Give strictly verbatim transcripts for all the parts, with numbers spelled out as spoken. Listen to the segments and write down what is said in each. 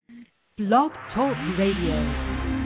Blog Talk Radio.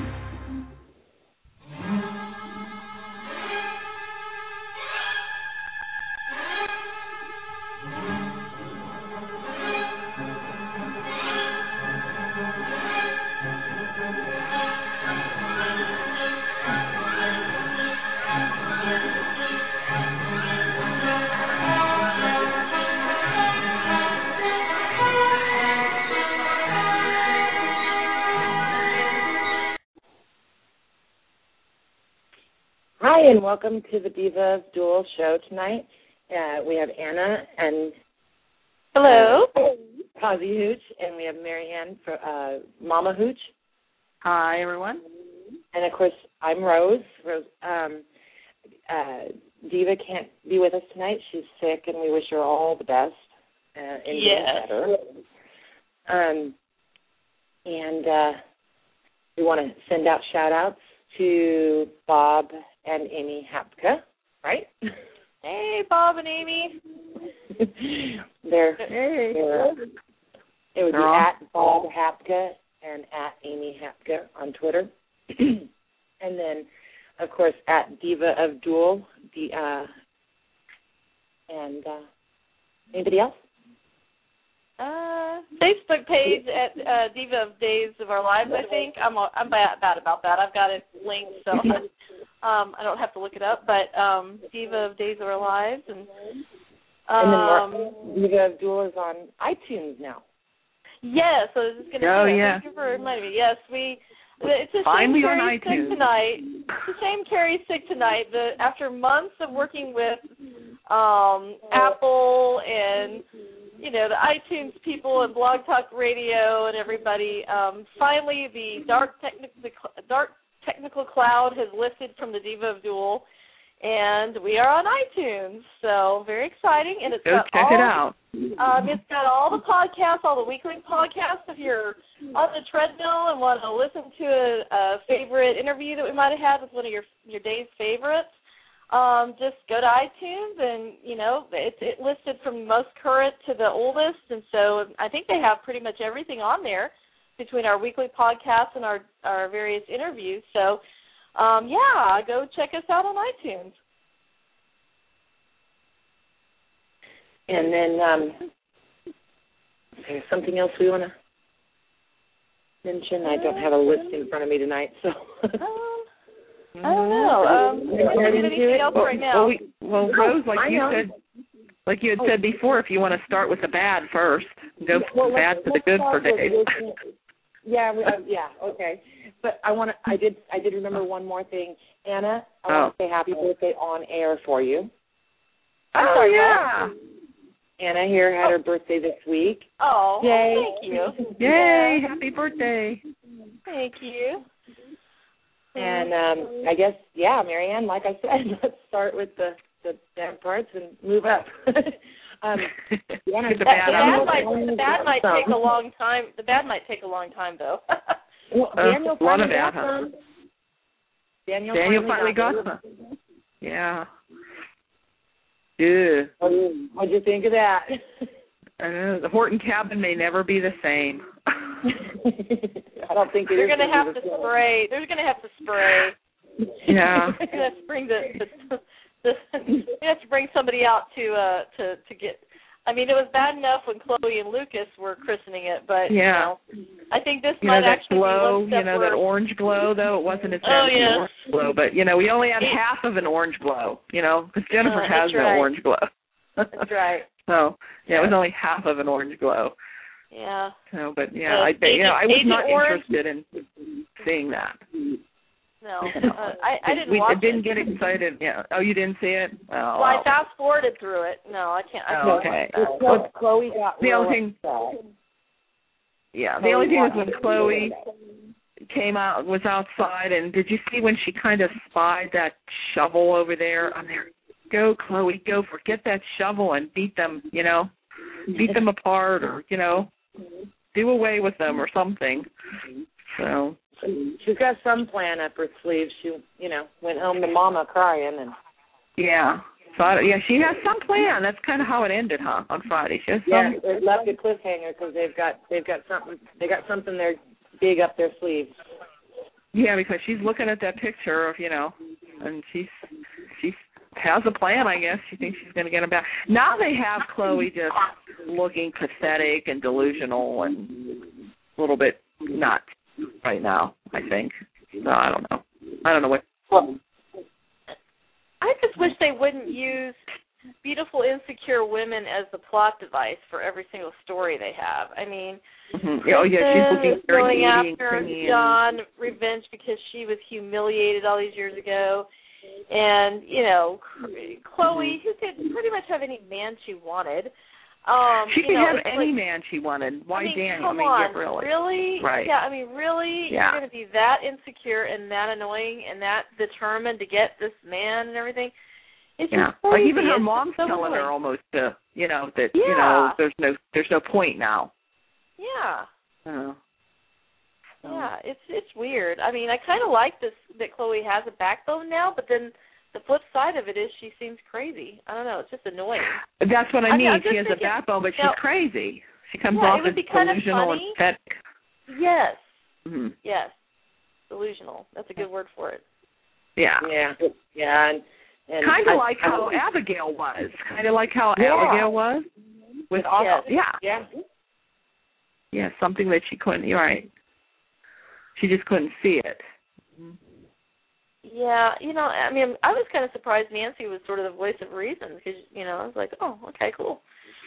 Hi, and welcome to the Diva of Dual show tonight. Uh, we have Anna and hello, uh, Posy Hooch, and we have Mary Ann for uh, Mama Hooch. Hi, everyone. And of course, I'm Rose. Rose. Um, uh, Diva can't be with us tonight; she's sick, and we wish her all the best. Uh, and yes. better. Um, and uh, we want to send out shout-outs to Bob and Amy Hapka, right? Hey, Bob and Amy. they're, hey. they're, it would they're be all... at Bob Hapka and at Amy Hapka on Twitter. And then, of course, at Diva of Dual. The, uh, and uh, anybody else? Uh, Facebook page at uh, Diva of Days of Our Lives, I think. I'm I'm bad, bad about that. I've got it linked, so um, I don't have to look it up. But um, Diva of Days of Our Lives. And, um, and then Diva of Dual is on iTunes now. Yeah, so this is going to oh, be yeah. Thank you for reminding me. Yes, we... It's a Finally shame on Carrie's iTunes. sick tonight. It's a shame Carrie's sick tonight. The, after months of working with um, Apple and, you know, the iTunes people and Blog Talk Radio and everybody, um, finally the dark, techni- the dark technical cloud has lifted from the Diva of Dual, and we are on iTunes. So very exciting. And it's Go got check all, it out. Um, it's got all the podcasts, all the weekly podcasts. If you're on the treadmill and want to listen to a, a favorite interview that we might have had with one of your your day's favorites, um, just go to iTunes and, you know, it's it listed from most current to the oldest. And so I think they have pretty much everything on there between our weekly podcasts and our, our various interviews. So, um, yeah, go check us out on iTunes. And then um, there's something else we want to mention. I don't have a list in front of me tonight, so. um, I don't know. Um, I don't have anything else well, right now. Well, we, well Rose, like I you know. said, like you had said before, if you want to start with the bad first, go from well, the bad to the good for days. Yeah, we, uh, yeah, okay. But I want to. I did. I did remember one more thing, Anna. I oh. want to say happy birthday on air for you. I'm oh sorry, yeah. what? Anna here had her birthday this week. Oh, Yay. thank you. Yay, happy birthday. Thank you. And um, I guess, yeah, Mary Ann, like I said, let's start with the, the bad parts and move up. um, Anna, Get the that, bad the out. bad might, the bad might take a long time. The bad might take a long time, though. Well, Uh, Daniel a lot of finally bad, got huh? some. Daniel, Daniel finally got got some. Yeah. Yeah. What'd you think of that? I know, the Horton cabin may never be the same. I don't think it They're is going to have to same. spray. They're going to have to spray. Yeah. They're going to have to bring the. the, the they have to bring somebody out to uh to to get. I mean, it was bad enough when Chloe and Lucas were christening it, but Yeah. you know, I think this You might know, that actually glow, be one step you know, worse. that orange glow, though, it wasn't as bad Oh, as yeah. the orange glow, but, you know, we only had half of an orange glow, you know, because Jennifer Uh, has that's no right. orange glow. That's right. So, yeah, it was only half of an orange glow. Yeah. So, but, yeah, Uh, I, you know, I was Agent not Orange? interested in seeing that. No, uh, I, I didn't we watch didn't it. get excited. Yeah. Oh, you didn't see it? Oh, Well, I well. fast forwarded through it. No, I can't. I Oh, can't okay. watch that. Well, Chloe got The real only thing, upset. yeah, the Chloe only thing was watched when Chloe came out, was outside, and did you see when she kind of spied that shovel over there? I'm there. Go, Chloe, go, forget that shovel and beat them, you know, beat them apart, or, you know, do away with them or something. So. She's got some plan up her sleeve. She, you know, went home to Mama crying, and Yeah. So I, yeah, she has some plan. That's kind of how it ended, huh? On Friday, she has Yeah, some. it left a cliffhanger because they've got they've got something they got something there big up their sleeves. Yeah, because she's looking at that picture of, you know, and she's she has a plan, I guess. She thinks she's going to get him back. Now they have Chloe just looking pathetic and delusional and a little bit nuts right now, I think. So I don't know. I don't know what. Well, I just wish they wouldn't use beautiful, insecure women as the plot device for every single story they have. I mean, mm-hmm. Oh yeah, she's looking very going needy after and clingy John revenge because she was humiliated all these years ago, and you know, Chloe, mm-hmm. who could pretty much have any man she wanted. Um, she you could know, have any like, man she wanted. Why I mean, Daniel? come I mean, on, yeah, really, really, right? Yeah, I mean, really, yeah. You're going to be that insecure and that annoying and that determined to get this man and everything. It's yeah, just crazy. like even her it's mom's so telling annoying. her almost to, you know, that yeah. you know, there's no, there's no point now. Yeah. Oh. So. Yeah, it's it's weird. I mean, I kind of like this that Chloe has a backbone now, but then the flip side of it is she seems crazy. I don't know. It's just annoying. That's what I I'm, mean. I'm she has thinking, a backbone, but she's now, crazy. She comes yeah, off it would as be kind of delusional and funny. pathetic. Yes. Mm-hmm. Yes. Delusional. That's a good word for it. Yeah. Yeah. Yeah. And, and kind of I, like I, how I, Abigail was. Kind of like how yeah. Abigail was. With all, yes. yeah. Yeah. Yeah, something that she couldn't, you're right. She just couldn't see it. Yeah, you know, I mean, I was kind of surprised Nancy was sort of the voice of reason because, you know, I was like, oh, okay, cool.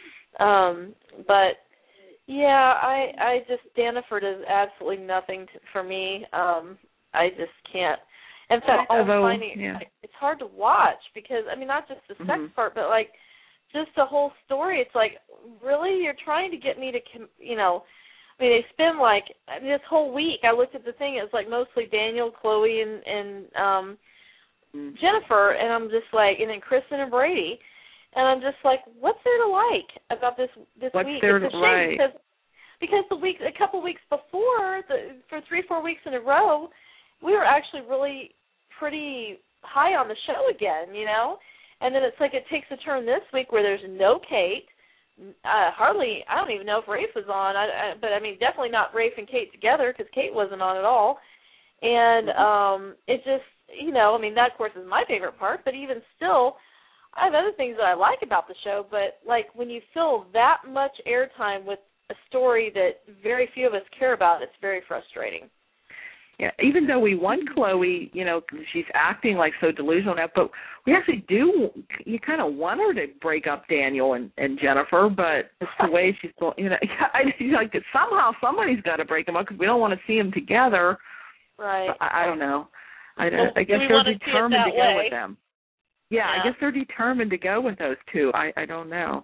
Um, but, yeah, I I just, Daniford is absolutely nothing to, for me. Um, I just can't. In fact, Although, I'm finding yeah. it's hard to watch because, I mean, not just the sex mm-hmm. part, but, like, just the whole story. It's like, really? You're trying to get me to, you know, I mean, they spend like I mean, this whole week. I looked at the thing. It was like mostly Daniel, Chloe, and and um, mm. Jennifer, and I'm just like, and then Kristen and Brady, and I'm just like, what's there to like about this this what's week? There it's a to shame like? because because the week a couple weeks before, the for three four weeks in a row, we were actually really pretty high on the show again, you know, and then it's like it takes a turn this week where there's no Kate. Uh, hardly, I don't even know if Rafe was on, I, I, but I mean, definitely not Rafe and Kate together because Kate wasn't on at all. And um, it just, you know, I mean, that, of course, is my favorite part, but even still, I have other things that I like about the show, but, like, when you fill that much airtime with a story that very few of us care about, it's very frustrating. Yeah, even though we want Chloe, you know, she's acting like so delusional now, but we actually do, you kind of want her to break up Daniel and, and Jennifer, but it's the way she's going, you know, I, like somehow somebody's got to break them up because we don't want to see them together. Right. I, I don't know. I, well, I guess they're determined to go way? with them. Yeah, yeah, I guess they're determined to go with those two. I, I don't know.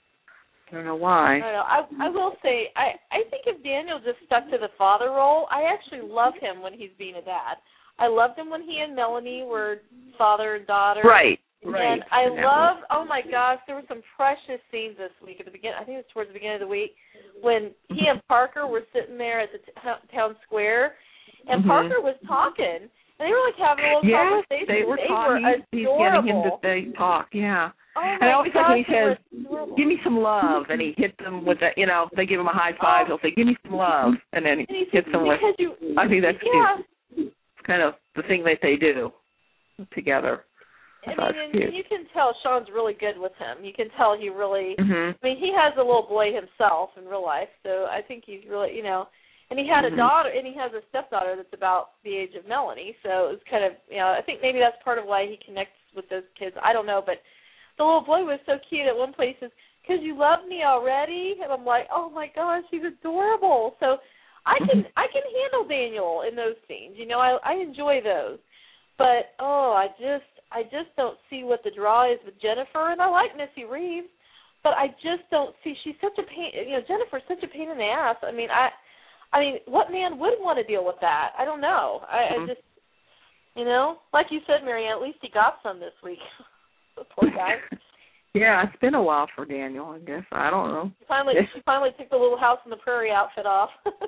I don't know why. I don't know. I I will say I I think if Daniel just stuck to the father role, I actually love him when he's being a dad. I loved him when he and Melanie were father and daughter. Right. Right. And I love. Oh my gosh, there were some precious scenes this week at the beginning. I think it was towards the beginning of the week when he and Parker were sitting there at the t- town square, and mm-hmm. Parker was talking, and they were like having a little yes, conversation. they were they talking. Were he's, he's getting him to they talk. Yeah. Oh and I always gosh, like when he says, "Give me some love," and he hits them with a, you know, they give him a high five. Oh. He'll say, "Give me some love," and then he and he hits says, them with. You, I think that's yeah. cute. It's kind of the thing that they do together. I I mean, and, and you can tell Sean's really good with him. You can tell he really. Mm-hmm. I mean, he has a little boy himself in real life, so I think he's really, you know. And he had mm-hmm. a daughter, and he has a stepdaughter that's about the age of Melanie. So it was kind of, you know, I think maybe that's part of why he connects with those kids. I don't know, but the little boy was so cute. At one place, he says, "Because you love me already," and I'm like, "Oh my gosh, he's adorable." So I can I can handle Daniel in those scenes. You know, I I enjoy those. But oh, I just I just don't see what the draw is with Jennifer, and I like Missy Reeves, but I just don't see. She's such a pain. You know, Jennifer's such a pain in the ass. I mean, I. I mean, what man would want to deal with that? I don't know. I, mm-hmm. I just, you know, like you said, Marianne, at least he got some this week. Poor guy. Yeah, it's been a while for Daniel, I guess. I don't know. She finally, she finally took the little house on the prairie outfit off.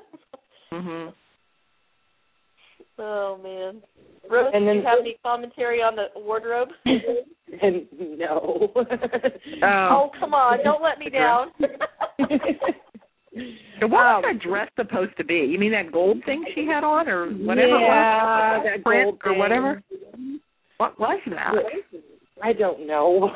mhm. Oh man. Rose, and then, do you have any commentary on the wardrobe? And no. Oh. Oh, come on. Don't let me down. So what was Um, that dress supposed to be? You mean that gold thing she had on, or whatever? Yeah, it was? that Print gold or thing. whatever. What was that? I don't know.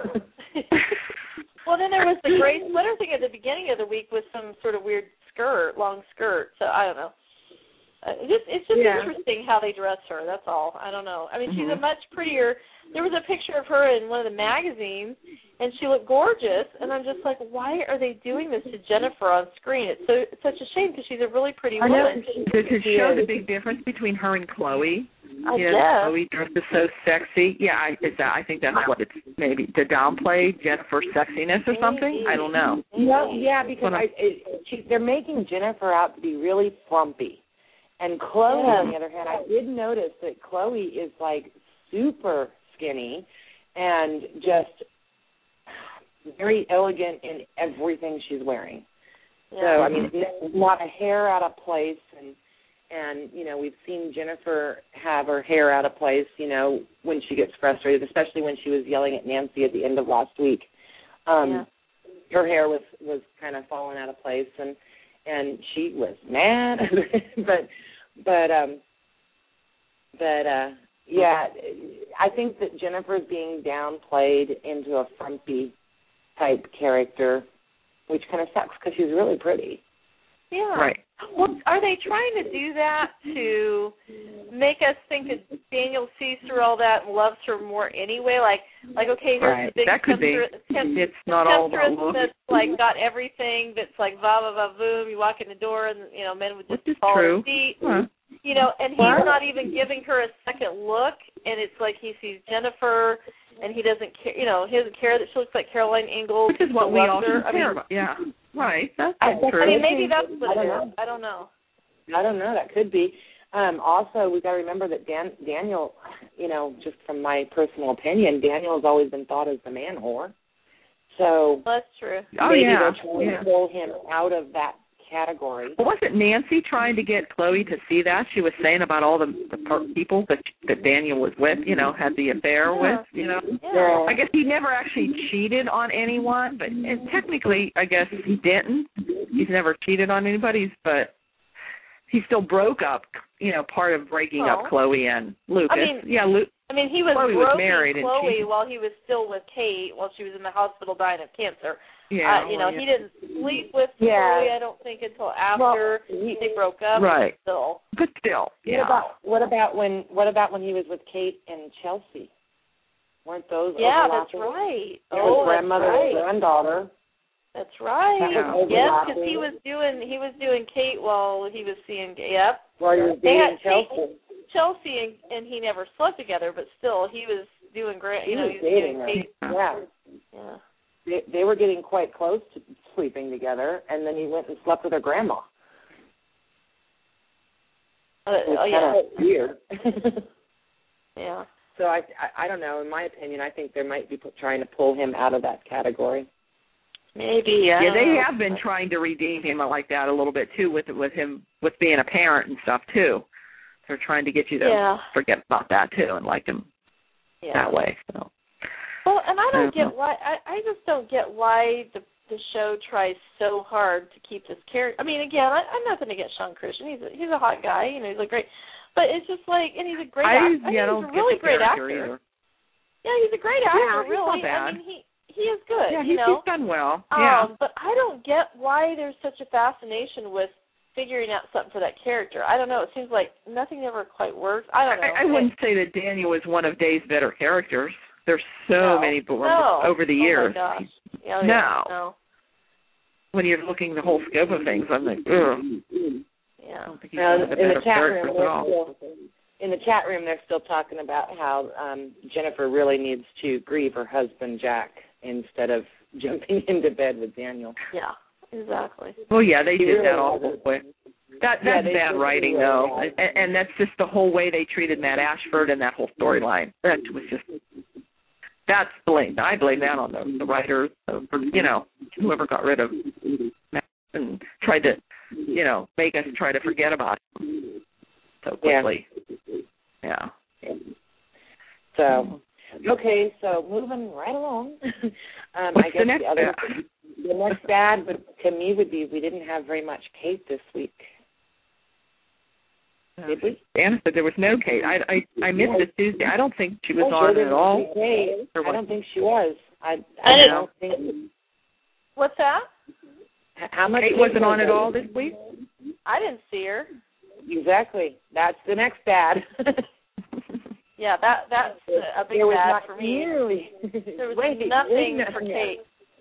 Well, then there was the gray sweater thing at the beginning of the week with some sort of weird skirt, long skirt. So I don't know. Uh, it's just, it's just Yeah. interesting how they dress her. That's all. I don't know. I mean, she's Mhm. a much prettier. There was a picture of her in one of the magazines, and she looked gorgeous. And I'm just like, why are they doing this to Jennifer on screen? It's so it's such a shame because she's a really pretty I know. woman. To, to show the big difference between her and Chloe. I you know, guess. Chloe dresses so sexy. Yeah, I, is that, I think that's what it's maybe to downplay Jennifer's sexiness or something. I don't know. No, yeah, because What I, it, she, they're making Jennifer out to be really frumpy. And Chloe, Yeah. on the other hand, I did notice that Chloe is, like, super skinny and just very elegant in everything she's wearing. Yeah. So, I mean, not a hair out of place, and, and, you know, we've seen Jennifer have her hair out of place, you know, when she gets frustrated, especially when she was yelling at Nancy at the end of last week. Um, Yeah. Her hair was, was kind of falling out of place, and and she was mad, but but um, but uh, yeah, I think that Jennifer's being downplayed into a frumpy type character, which kind of sucks because she's really pretty. Yeah. Right. Well, are they trying to do that to make us think that Daniel sees through all that and loves her more anyway? Like, like okay, here's Right. the big That could be. temptress, temp- It's not all about temptress looks. that's like got everything. That's like va va va boom. You walk in the door and you know men would just Which is fall true. in seat. Huh. You know, and he's What? not even giving her a second look, and it's like he sees Jennifer, and he doesn't care. You know, he doesn't care that she looks like Caroline Ingalls. Which is what who we loves all her. should I care mean, about. Yeah. Right. That's I- true. I mean, maybe that's what I it don't is. know. I don't know. I don't know. That could be. Um, also, we've got to remember that Dan, Daniel, you know, just from my personal opinion, Daniel has always been thought as the man whore. So Well, that's true. Oh, maybe yeah. they're trying Yeah. to pull him out of that category. Well, wasn't Nancy trying to get Chloe to see that? She was saying about all the, the per- people that that Daniel was with, you know, had the affair Yeah. with, you know. Yeah. I guess he never actually cheated on anyone, but and technically, I guess he didn't. He's never cheated on anybody, but he still broke up, you know, part of breaking Oh. up Chloe and Lucas. I mean, yeah, Lu- I mean, he was Chloe was groping married and Chloe she- while he was still with Kate, while she was in the hospital dying of cancer. yeah, uh, you know, well, he didn't sleep with Yeah. Chloe, I don't think, until after Well, he- they broke up. Right. Still. but still, yeah. What about what about when what about when he was with Kate and Chelsea? Weren't those Yeah, that's overlapping? right. It was Oh, grandmother that's and right. granddaughter. That's right. That was Yes, overlapping. because he was doing he was doing Kate while he was seeing. Yep. While you were They dating had Chelsea. Chelsea and, and he never slept together, but still he was doing great. He You know, was he was dating doing her. Kate. Yeah. Yeah. They, they were getting quite close to sleeping together, and then he went and slept with her grandma. Uh, It was oh yeah. kind of weird. Yeah. So I, I, I don't know. In my opinion, I think they might be pu- trying to pull him out of that category. Maybe. I Yeah, don't they know. have been trying to redeem him like that a little bit too, with with him with being a parent and stuff too. They're trying to get you to Yeah. forget about that too and like him Yeah. that way. So Well, and I don't I don't get know. why. I, I just don't get why the the show tries so hard to keep this character. I mean, again, I, I'm nothing against Sean Christian. He's a, he's a hot guy. You know, he's a great. But it's just like, and he's a great I, actor. I yeah, think don't he's a get really the great character actor. either. Yeah, he's a great actor. Yeah, he's really. not bad. I mean, he he is good. Yeah, you he's, know. he's done well. Um, yeah. But I don't get why there's such a fascination with figuring out something for that character. I don't know. It seems like nothing ever quite works. I don't know. I, I wouldn't say that Daniel is one of Day's better characters. There's so No. many born No. over the years. Oh my gosh. Yeah, No. yeah, no. When you're looking the whole scope of things, I'm like, ugh. I Yeah. don't think he's Now, one of the in better the chat room, characters at they're all. still, in the chat room, they're still talking about how um, Jennifer really needs to grieve her husband Jack instead of jumping into bed with Daniel. Yeah. Exactly. Well, yeah, they He did really that all was. the way. That Yeah, that's they bad did writing, really though, well. and, and that's just the whole way they treated Matt Ashford and that whole storyline. That was just that's blame. I blame that on the, the writers, of, you know, whoever got rid of Matt and tried to, you know, make us try to forget about him so quickly. Yeah. So, Okay, so moving right along. um, What's I guess the next the other, bad? the next bad, but to me would be we didn't have very much Kate this week. Did we? Anna said there was no Kate. I I, I missed it Tuesday. I don't think she was Oh, on sure, at all. Kate. Or I don't think she was. I, I I didn't- don't think. What's that? How much Kate wasn't on was at all this week? I didn't see her. Exactly. That's the next bad. Yeah, that that's a big there was bad not for me. nearly. There was Wait, nothing wait, for yeah. Kate.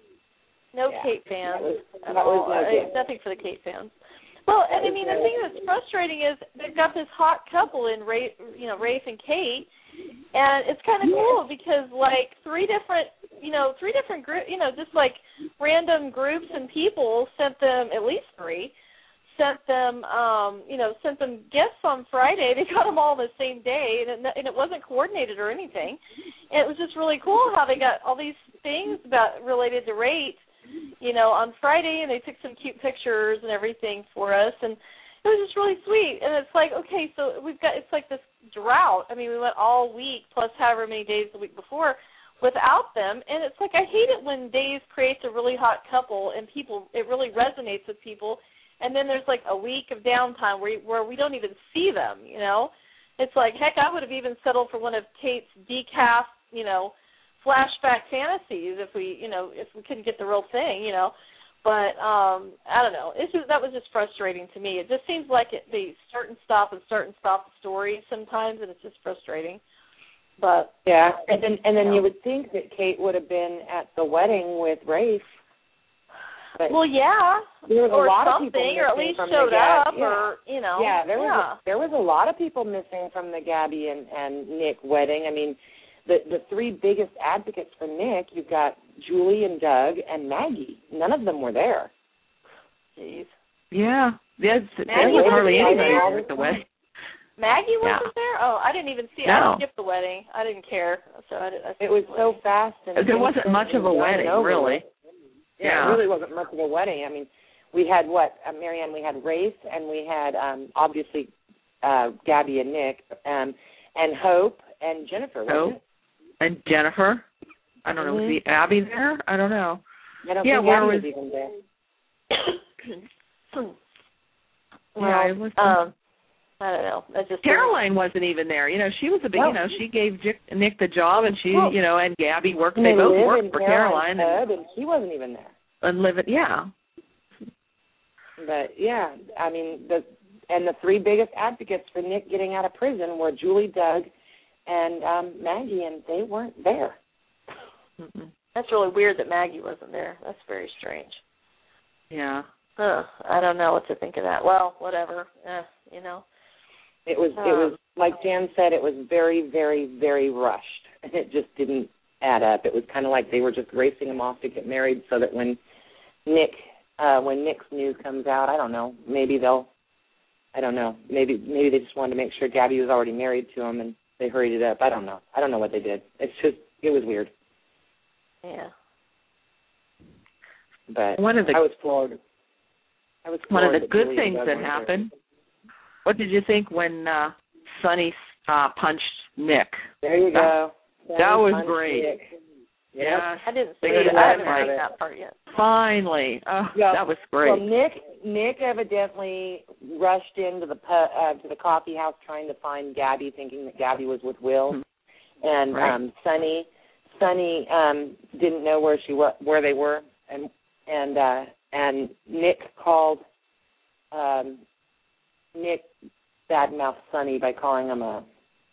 No Yeah, Kate fans that was, at that all. was no Uh, good. nothing for the Kate fans. Well, and I mean, the thing that's frustrating is they've got this hot couple in Ray, you know, Rafe and Kate, and it's kind of cool because like three different, you know, three different group, you know, just like random groups and people sent them at least three, sent them, um, you know, sent them gifts on Friday. They got them all the same day, and it, and it wasn't coordinated or anything. And it was just really cool how they got all these things about related to Rate, you know, on Friday, and they took some cute pictures and everything for us, and it was just really sweet. And it's like, okay, so we've got, it's like this drought. I mean, we went all week plus however many days the week before without them, and it's like I hate it when Days creates a really hot couple and people, it really resonates with people, and then there's like a week of downtime where where we don't even see them, you know. It's like, heck, I would have even settled for one of Kate's decaf, you know, flashback fantasies if we, you know, if we couldn't get the real thing, you know. But um, I don't know. It's just, that was just frustrating to me. It just seems like it, they start and stop and start and stop the story sometimes, and it's just frustrating. But yeah, and then and then you know. you would think that Kate would have been at the wedding with Rafe. But well, yeah, there was or a lot something, of people or at missing least from showed the Gab- up, yeah. or you know, yeah, there was yeah. A, there was a lot of people missing from the Gabby and, and Nick wedding. I mean, the the three biggest advocates for Nick, you've got Julie and Doug and Maggie. None of them were there. Jeez. Yeah, there's, there Maggie was wasn't hardly there. anybody there at the wedding. Maggie wasn't Yeah. there? Oh, I didn't even see. No. I skipped the wedding. I didn't care. So I, did, I It was so fast. And There wasn't much of a wedding, really. Yeah, Yeah. it really wasn't much of a wedding. I mean, we had what, uh, Marianne, we had Rafe, and we had, um, obviously, uh, Gabby and Nick, um, and Hope and Jennifer, wasn't Hope and Jennifer. I don't know, was Mhm. the Abby there? I don't know. it? I don't Yeah, think where Gabby was- was even there. well, Yeah, it was- um, I don't know. That's just Caroline wasn't even there. You know, she was a big, No. you know, she gave Jick, Nick the job, and she, Well, you know, and Gabby worked. And They both live worked in for Caroline's Caroline and, pub, and she wasn't even there. and live it. Yeah. But, yeah, I mean, the and the three biggest advocates for Nick getting out of prison were Julie, Doug, and um, Maggie, and they weren't there. Mm-mm. That's really weird that Maggie wasn't there. That's very strange. Yeah. Huh. I don't know what to think of that. Well, whatever. Eh, you know. It was, it was like Jan said, it was very, very, very rushed, and it just didn't add up. It was kind of like they were just racing him off to get married, so that when Nick, uh, when Nick's news comes out, I don't know, maybe they'll, I don't know, maybe maybe they just wanted to make sure Gabby was already married to him, and they hurried it up. I don't know. I don't know what they did. It's just, it was weird. Yeah. But One of the I was floored. I was one of floored the that good Julie things and Doug that weren't there. happened. What did you think when uh, Sonny uh, punched Nick? There you go. That was Punch great. Nick. Yep. Yeah. I didn't see They it. did I that haven't right. seen that part yet. Finally. Oh, Yeah. that was great. Well, Nick Nick evidently rushed into the pu- uh, to the coffee house trying to find Gabby, thinking that Gabby was with Will, Mm-hmm. and Right. um, Sonny Sonny um, didn't know where she wa- where they were, and and uh, and Nick called um, Nick badmouthed Sonny by calling him a,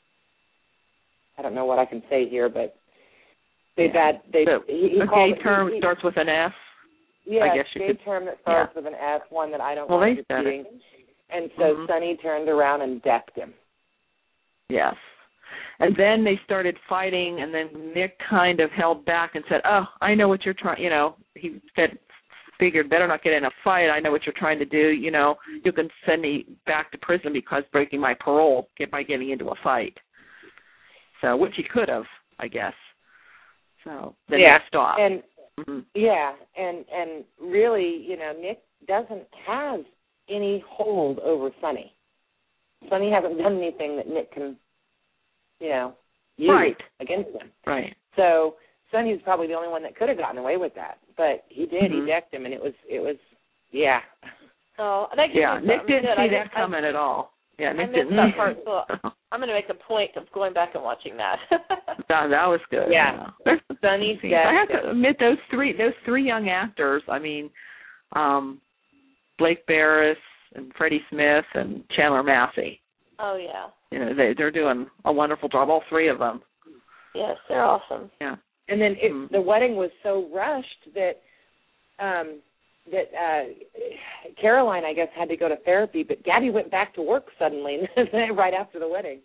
I don't know what I can say here, but they Yeah. bad they So, he, he a called gay term he, he, starts with an F. Yeah, I guess you gay could- term that starts yeah. with an S, one that I don't Well, like they said it. repeating. And so Mhm. Sonny turned around and decked him. Yes. And then they started fighting, and then Nick kind of held back and said, oh, I know what you're trying, you know, he said, figured better not get in a fight. I know what you're trying to do. You know, you can send me back to prison because breaking my parole get by getting into a fight. So, which he could have, I guess. So then yeah. they stopped. And mm-hmm. yeah, and and really, you know, Nick doesn't have any hold over Sonny. Sonny hasn't done anything that Nick can, you know, used right. against him. Right. So Sonny's probably the only one that could have gotten away with that, but he did. Mm-hmm. He decked him, and it was it was yeah. Oh, that gives Yeah, me Nick something didn't good. see I that coming I, at all. Yeah, Nick I missed didn't. that part, so I'm going to make a point of going back and watching that. that, that was good. Yeah, yeah. Sonny's decked. I have to admit, those three those three young actors. I mean, um, Blake Barris and Freddie Smith and Chandler Massey. Oh yeah. You know, they they're doing a wonderful job. All three of them. Yes, they're awesome. Yeah. And then it, mm-hmm. the wedding was so rushed that um, that uh, Caroline, I guess, had to go to therapy, but Gabby went back to work suddenly right after the wedding.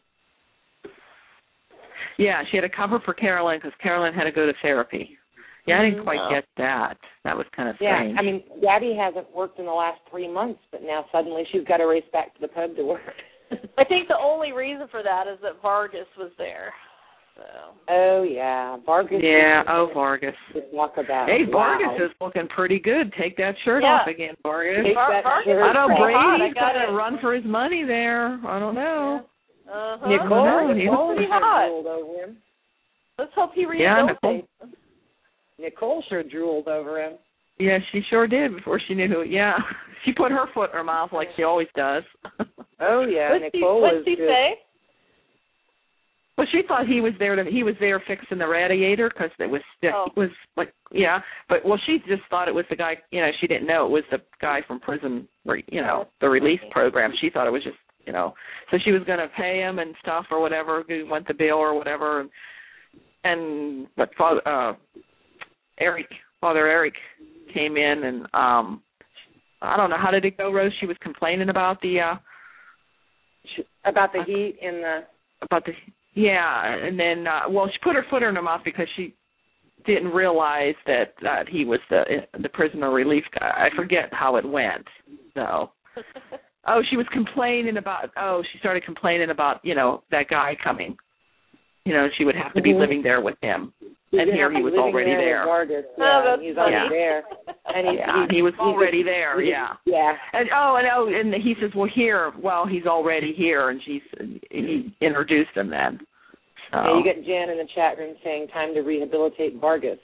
Yeah, she had to cover for Caroline because Caroline had to go to therapy. Yeah, I didn't quite No. get that. That was kind of Yeah, strange. I mean, Gabby hasn't worked in the last three months, but now suddenly she's got to race back to the pub to work. I think the only reason for that is that Vargas was there. So. Oh, yeah. Vargas. Yeah, oh, Vargas. To talk about. Hey, Wow. Vargas is looking pretty good. Take that shirt Yeah. off again, Vargas. Take Var- that Vargas shirt I know pretty hot. I Brady's got got to it. run for his money there. I don't know. Uh-huh. Nicole, No, Nicole pretty sure hot. drooled over him. Let's hope he Yeah, rehabilitates. Nicole sure drooled over him. Yeah, she sure did before she knew who. Yeah, she put her foot in her mouth like she always does. Oh, yeah. What'd he, Nicole what'd was he just, say? Well, she thought he was there to he was there fixing the radiator because it was Oh. it was like yeah, but well she just thought it was the guy. You know, she didn't know it was the guy from prison, or you know, the release program. She thought it was just you know, so she was going to pay him and stuff or whatever, want the bill or whatever, and, and but Father uh, Eric, Father Eric, came in and um, I don't know how did it go, Rose? She was complaining about the uh, about the heat in the about the. Yeah, and then, uh, well, she put her foot in her mouth because she didn't realize that that he was the the prisoner relief guy. I forget how it went. So, oh, she was complaining about. Oh, she started complaining about you know that guy coming. You know, she would have to be Mhm. living there with him, and here he was living already there. there. with Vargas. Oh, Yeah, that's he's funny. already there, and he, Yeah, he, he was he already just- there. he Yeah. just- yeah. And oh, and oh, and he says, "Well, here, well, he's already here," and she's he introduced him then. So. Yeah, you got Jan in the chat room saying time to rehabilitate Vargas.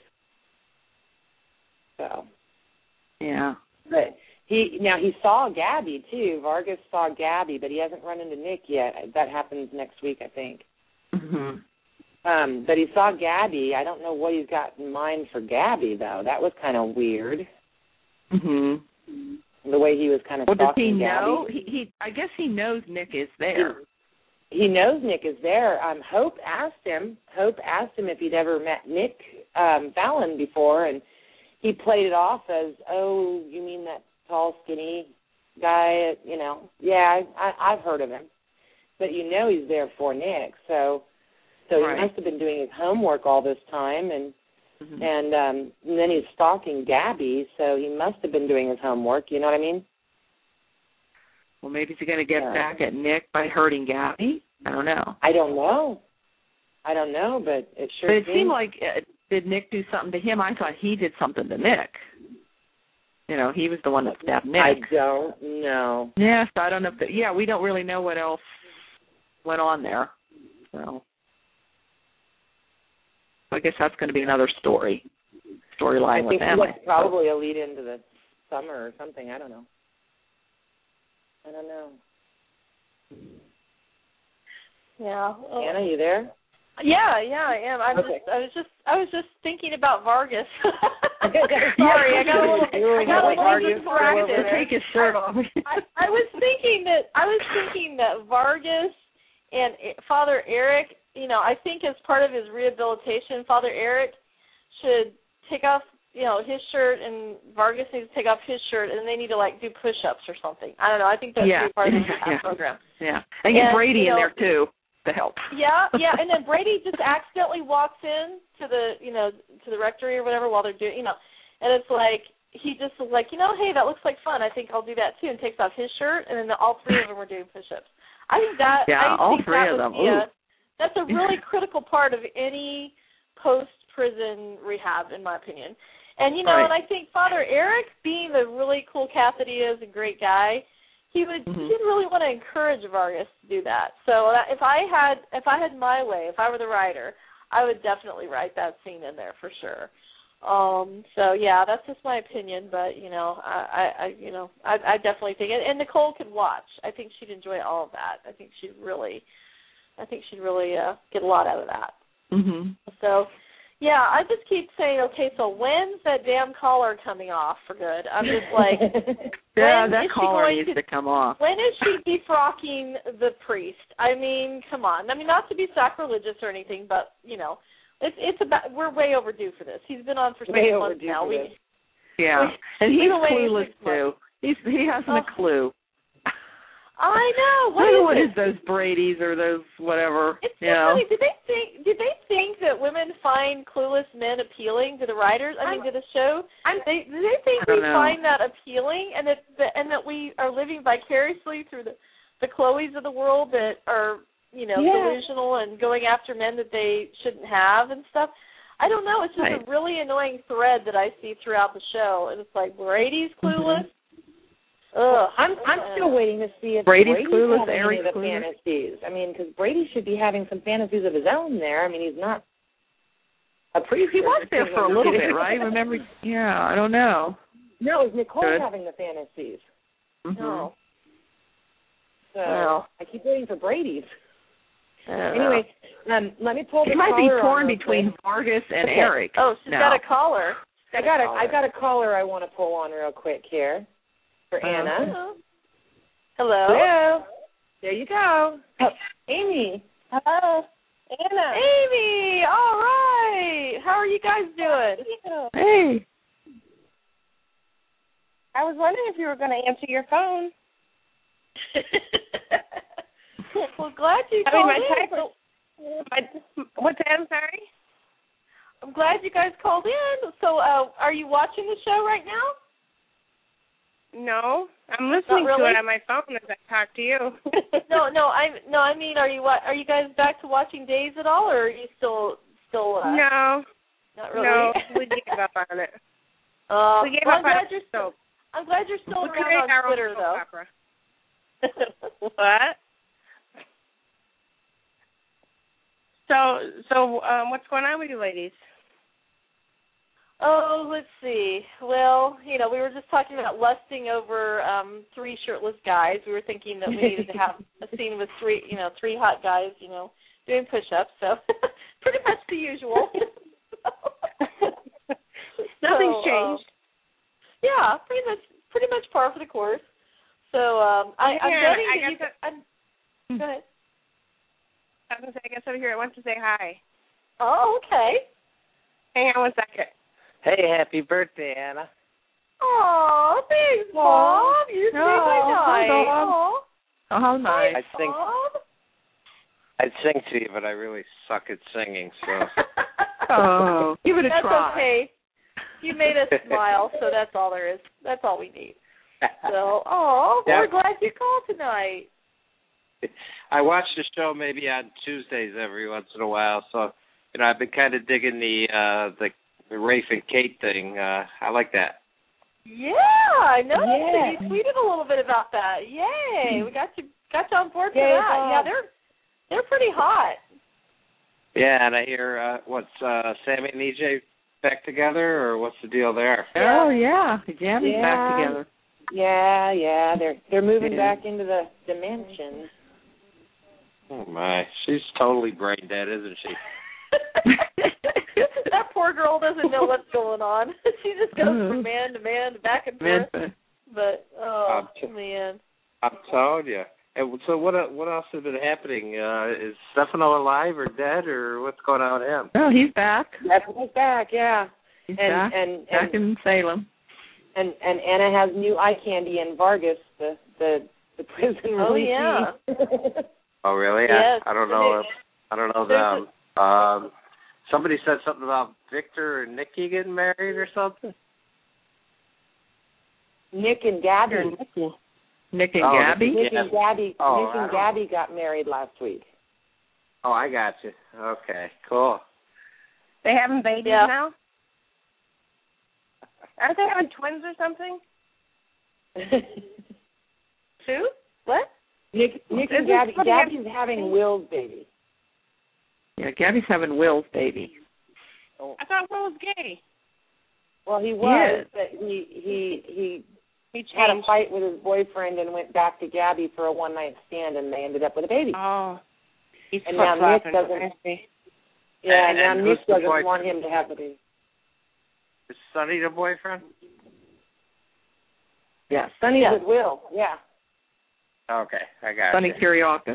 So, yeah. but he now he saw Gabby too. Vargas saw Gabby, but he hasn't run into Nick yet. That happens next week, I think. Mm-hmm. Um, but he saw Gabby. I don't know what he's got in mind for Gabby though. That was kind of weird. Mm-hmm. The way he was kind of Well, does stalking he know? Gabby. He, he, I guess he knows Nick is there. He knows Nick is there. Um, Hope asked him. Hope asked him if he'd ever met Nick um, Fallon before, and he played it off as, "Oh, you mean that tall, skinny guy?" You know, yeah, I, I've heard of him, but you know he's there for Nick. So, so Right. he must have been doing his homework all this time, and Mm-hmm. and um, and then he's stalking Gabby. So he must have been doing his homework. You know what I mean? Well, maybe he's going to get Yeah. back at Nick by hurting Gabby. I don't know. I don't know. I don't know, but it sure But it seems. seemed like, uh, did Nick do something to him? I thought he did something to Nick. You know, he was the one that stabbed Nick. I don't know. Yes, I don't know. If the, yeah, we don't really know what else went on there. So I guess that's going to be another story, storyline I with think them. that's probably a lead into the summer or something. I don't know. I don't know. Yeah. Well, Anna, you there? Yeah, yeah, I am. I was Okay. just, I was just, I was just thinking about Vargas. Sorry, Sorry, I got a little, You're I got a like, little are you distracted. still over there? Take his shirt off. I, I was thinking that I was thinking that Vargas and Father Eric, you know, I think as part of his rehabilitation, Father Eric should take off, you know, his shirt, and Vargas needs to take off his shirt, and they need to like do push-ups or something. I don't know. I think that Yeah. should be part of the Yeah. program. Yeah, and get And, Brady you know, in there too to help. Yeah, yeah, and then Brady just accidentally walks in to the, you know, to the rectory or whatever while they're doing, you know, and it's like he just was like, you know, hey, that looks like fun. I think I'll do that too, and takes off his shirt, and then the, all three of them were doing push-ups. I think that. Yeah, I all think three that of would them. be a- Ooh. that's a really critical part of any post-prison rehab, in my opinion. And you know, Right. and I think Father Eric, being the really cool cat that he is, a great guy, he would Mm-hmm. he didn't really want to encourage Vargas to do that. So that, if I had if I had my way, if I were the writer, I would definitely write that scene in there for sure. Um, so yeah, that's just my opinion, but you know, I, I, I you know, I, I definitely think, and, and Nicole could watch. I think she'd enjoy all of that. I think she'd really, I think she'd really uh, get a lot out of that. Mhm. So, yeah, I just keep saying, okay, so when's that damn collar coming off for good? I'm just like, yeah, when that is she collar going needs to, to come off. when is she defrocking the priest? I mean, come on. I mean, not to be sacrilegious or anything, but you know. It's it's about we're way overdue for this. He's been on for six Way months overdue now. for We, this. Yeah, we, and he's we've been waiting clueless six too. months. He's he hasn't Oh. a clue. I know. What I don't know is what it? is those Brady's or those whatever. It's so you know. funny. Did they think? Did they think that women find clueless men appealing to the writers? I mean, I'm, to the show? I'm, They do they think I don't we know. find that appealing, and that, that and that we are living vicariously through the the Chloes of the world that are you know Yeah. delusional and going after men that they shouldn't have and stuff? I don't know. It's just Right. a really annoying thread that I see throughout the show, and it's like Brady's clueless. Mm-hmm. Ugh. I'm I'm still waiting to see if Brady's Brady's clueless, having any Aries of the clueless. fantasies. I mean, because Brady should be having some fantasies of his own there. I mean, he's not a priest. He was there for a little bit, right? Remember? Yeah, I don't know. No, it's Nicole Good. having the fantasies. Mm-hmm. No. So Well. I keep waiting for Brady's. I don't Anyway, um, let me pull the It might be collar on torn real between quick. Vargas and Okay. Eric. Oh, she's now. got a collar. I got a collar. I got a collar I want to pull on real quick here for Uh, Anna. Hello. Hello. Hello. There you go. Oh, Amy. Hello, Anna. Amy, all right. How are you guys doing? Hey. I was wondering if you were going to answer your phone. Well, glad you I mean, called my in. typer. My, what's that? I'm sorry. I'm glad you guys called in. So, uh, are you watching the show right now? No, I'm listening Not to really? it on my phone as I talk to you. No, no. I no. I mean, are you wa- are you guys back to watching Days at all, or are you still still? Uh, No, not really. no, we gave up on it. Uh, We gave well, up I'm on glad it. you're So still. I'm glad you're still we around create our on own Twitter, soap though. opera. What? So, so um, what's going on with you ladies? Oh, let's see. Well, you know, we were just talking about lusting over um, three shirtless guys. We were thinking that we needed to have a scene with three, you know, three hot guys, you know, doing push-ups. So pretty much the usual. Nothing's So, changed. Um, yeah, pretty much, pretty much par for the course. So um, I, I'm Yeah, betting I that you. guess I'm, go ahead. I was gonna say, I guess over here I want to say hi. Oh, okay. Hang on one second. Hey, happy birthday, Anna. Oh, thanks, Bob. You're Oh, really hi, nice. Bob. Aw. Oh, how nice. I think Bob. I'd sing to you, but I really suck at singing, so. Oh, give it a That's try. okay. You made us smile, so that's all there is. That's all we need. So, oh, Yeah. we're glad you called tonight. I watch the show maybe on Tuesdays every once in a while, so you know I've been kind of digging the uh the, the Rafe and Kate thing. Uh, I like that. Yeah, I noticed Yeah. that you tweeted a little bit about that. Yay, we got you got you on board for Yay, that. Bob. Yeah, they're they're pretty hot. Yeah, and I hear uh, what's uh, Sammy and E J back together, or what's the deal there? Oh, yeah. The Jammy's Yeah. back together. Yeah, yeah. They're they're moving Yeah. back into the dimension. Oh my, she's totally brain dead, isn't she? That poor girl doesn't know what's going on. She just goes from man to man, back and forth. Man, But oh Um, t- man, I'm telling you. And so what? What else has been happening? Uh, is Stefano alive or dead, or what's going on with him? oh, he's back. That's what's back, yeah. He's And back. and back and, in Salem. and and Anna has new eye candy in Vargas, the the the prison Oh, releasee. yeah. Oh, really? Yes. I, I don't know. If, I don't know There's them. Um, somebody said something about Victor and Nikki getting married or something. Nick and Gabby. Nick and Oh, Gabby. Nick and Gabby. Oh, Nick and I don't- Gabby got married last week. Oh, I got you. Okay, cool. They having babies Yeah. now? Aren't they having twins or something? Who? What? Nick, Nick and Isn't Gabby. somebody Gabby's having Will's baby. Yeah, Gabby's having Will's baby. I thought Will was gay. Well, he was, Yes. but he he he He had a changed. fight with his boyfriend and went back to Gabby for a one night stand, and they ended up with a baby. Oh. He's And now Nick flip-flopping. doesn't- I see. Yeah, And- now and Nick who's the doesn't boyfriend? want him to have the baby. Is Sonny the boyfriend? Yes. Sonny's Yeah. with Will. Yeah. Okay, I got Sonny you. Kiriakis.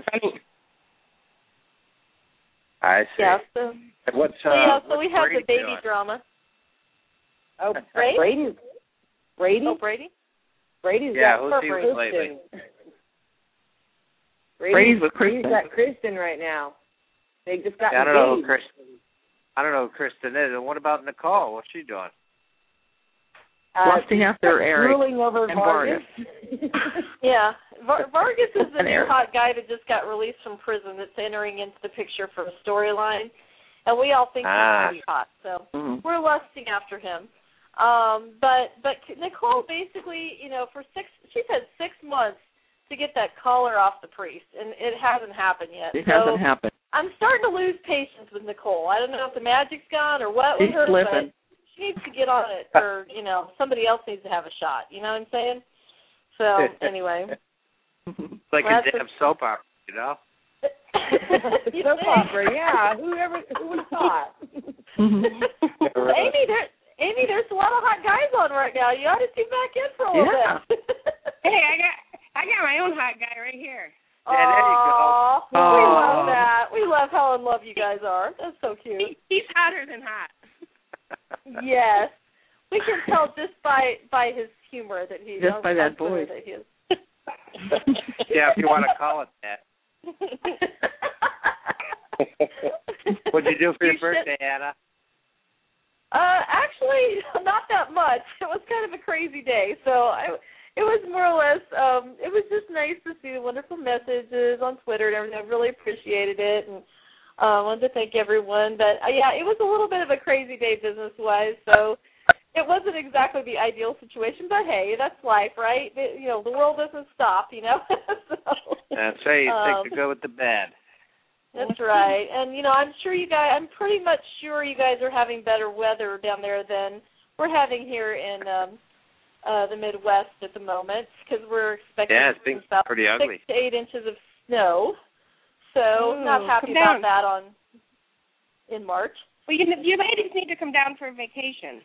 I see. Yeah. So, What's uh? so yeah. So what's we have Brady the baby doing? drama. Oh, Ray? Brady. Brady. Oh, Brady. Brady's Yeah, got who's he with Kristen. lately? Brady's, Brady's with Brady's Kristen. got Kristen right now. They just got I don't know who engaged. Kristen. I don't know who Kristen is. And what about Nicole? What's she doing? Uh, Lusting after Eric drooling over and Vargas. Yeah, Var- Vargas is the And new Eric. hot guy that just got released from prison. That's entering into the picture for a storyline, and we all think Ah. he's pretty hot. So Mhm. we're lusting after him. Um, but but Nicole basically, you know, for six, she's had six months to get that collar off the priest, and it hasn't happened yet. It so hasn't happened. I'm starting to lose patience with Nicole. I don't know if the magic's gone or what with She's her, slipping. but she needs to get on it, or you know, somebody else needs to have a shot. You know what I'm saying? So anyway, It's like Well, a that's damn soap opera, you know? You Soap think? opera, yeah. Whoever, who would have thought? Amy, there, Amy, there's a lot of hot guys on right now. You ought to tune back in for a little Yeah. bit. Hey, I got I got my own hot guy right here. Yeah, there you go. Aw, we Aw. love that. We love how in love you guys are. That's so cute. He, he's hotter than hot. Yes, we can tell just by by his humor that he's Just by that on Twitter voice. that he is. Yeah, if you want to call it that. What'd you do for You your birthday, Anna? Uh, actually, not that much. It was kind of a crazy day, so I, it was more or less. Um, it was just nice to see the wonderful messages on Twitter and everything. I really appreciated it, and I uh, wanted to thank everyone. But uh, yeah, it was a little bit of a crazy day business-wise, so it wasn't exactly the ideal situation. But hey, that's life, right? It, you know, the world doesn't stop. You know. so, That's right. You um, take the good with the bad. That's right. And, you know, I'm sure you guys, I'm pretty much sure you guys are having better weather down there than we're having here in um, uh, the Midwest at the moment, because we're expecting Yeah, it's been about pretty ugly. six to eight inches of snow. So Ooh, not happy come about down. that on in March. Well, you, you ladies need to come down for a vacation.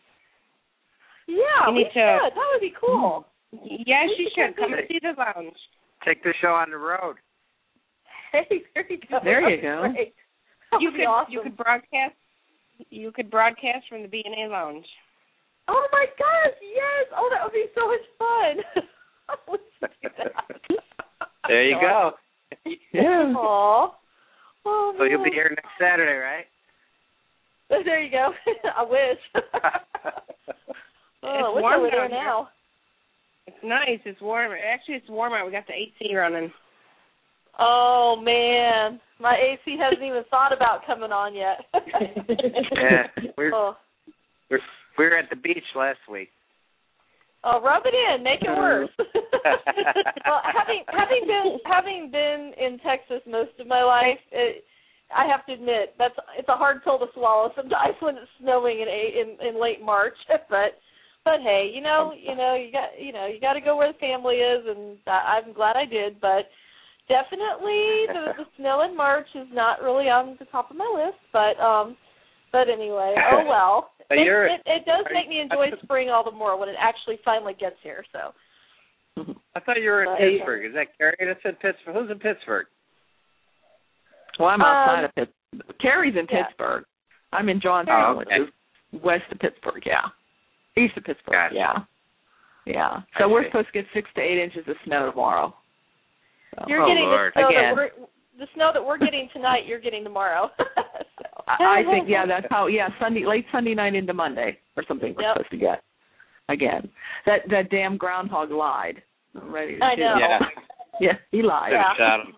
Yeah, You we need to- should. That would be cool. Yes, We you should should. Come do and it. see the lounge. Take the show on the road. Hey, there you go. There you That's go. great. That You would be could awesome. you could broadcast you could broadcast from the B and A lounge. Oh my gosh, yes! Oh, that would be so much fun. We should do that. There you go. Yeah. Aw. Oh, So you'll be man. here next Saturday, right? There you go. I wish. oh, I It's wish I warm were there down here. now. It's nice. It's warm. Actually, it's warm out. We got the A C running. Oh man, my A C hasn't even thought about coming on yet. Yeah. We're, oh. we're, we were at the beach last week. oh, rub it in, make it worse. well, having having been having been in Texas most of my life, it, I have to admit that's it's a hard pill to swallow sometimes when it's snowing in in, in late March. but but hey, you know you know you got you know you got to go where the family is, and I, I'm glad I did. But definitely the, the snow in March is not really on the top of my list. But um, but anyway, oh well. But It, you're- it, it does are make you- me enjoy spring all the more when it actually finally gets here. So. I thought you were in But- Pittsburgh. Is that Carrie that's in Pittsburgh? Who's in Pittsburgh? Well, I'm outside Um, of Pittsburgh. Carrie's in yeah. Pittsburgh. I'm in Johnstown, Oh, which okay. is west of Pittsburgh, yeah. East of Pittsburgh, Gotcha. yeah. Yeah. So I we're see. supposed to get six to eight inches of snow tomorrow. So, You're Oh, getting Lord. the snow Again. that we're the snow that we're getting tonight. You're getting tomorrow. so. I, I think, yeah, that's how, yeah, Sunday, late Sunday night into Monday or something we're Yep. supposed to get. Again. That that damn groundhog lied. I'm ready to I shoot know. him. Yeah. Yeah, he lied. Should have Yeah. shot him.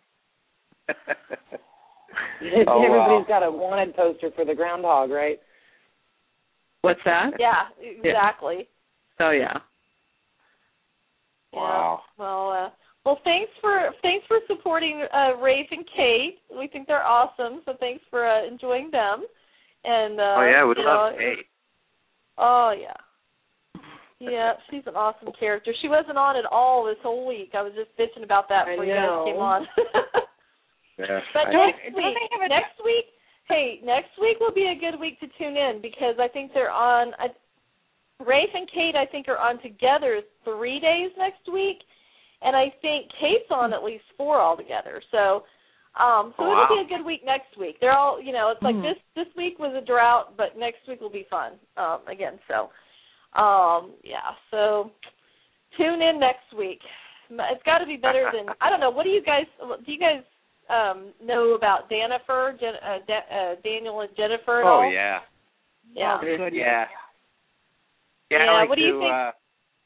Oh, Everybody's wow. got a wanted poster for the groundhog, right? What's that? Yeah, exactly. Oh, yeah. Yeah. Wow. Well, uh, Well, thanks for thanks for supporting uh, Rafe and Kate. We think they're awesome, so thanks for uh, enjoying them. And uh, oh yeah, we you love know, Kate. Oh yeah, yeah, she's an awesome character. She wasn't on at all this whole week. I was just bitching about that before you guys came on. yeah. But I, next week, next week, hey, next week will be a good week to tune in because I think they're on. I, Rafe and Kate, I think, are on together three days next week. And I think Kate's on at least four altogether. So um, so oh, it'll wow. be a good week next week. They're all, you know, it's like mm. this this week was a drought, but next week will be fun um, again. So, um, yeah, so tune in next week. It's got to be better than, I don't know, what do you guys, do you guys um, know about Danifer, Jen, uh, da, uh, Daniel and Jennifer at oh, all? yeah. Yeah. Oh, good. Yeah. Yeah, Yeah, I like what do you to, think? Uh,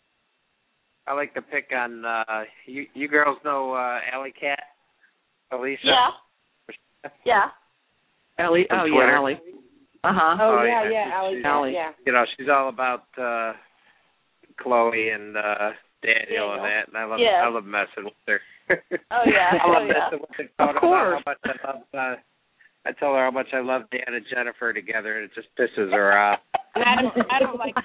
I like to pick on, uh, you You girls know uh, Alley Cat? Alicia? Yeah. Yeah. Ellie, From oh, Twitter. yeah, Ellie. Uh-huh. Oh, Oh, yeah, yeah, yeah, Allie. she's- Allie. Yeah. You know, she's all about uh, Chloe and uh, Daniel, Daniel. and that, and I love Yeah. I love messing with her. Oh, yeah. I love Oh, yeah. messing with her. Of About course. How much I love, uh, I tell her how much I love Dan and Jennifer together, and it just pisses her off. And I don't, I don't like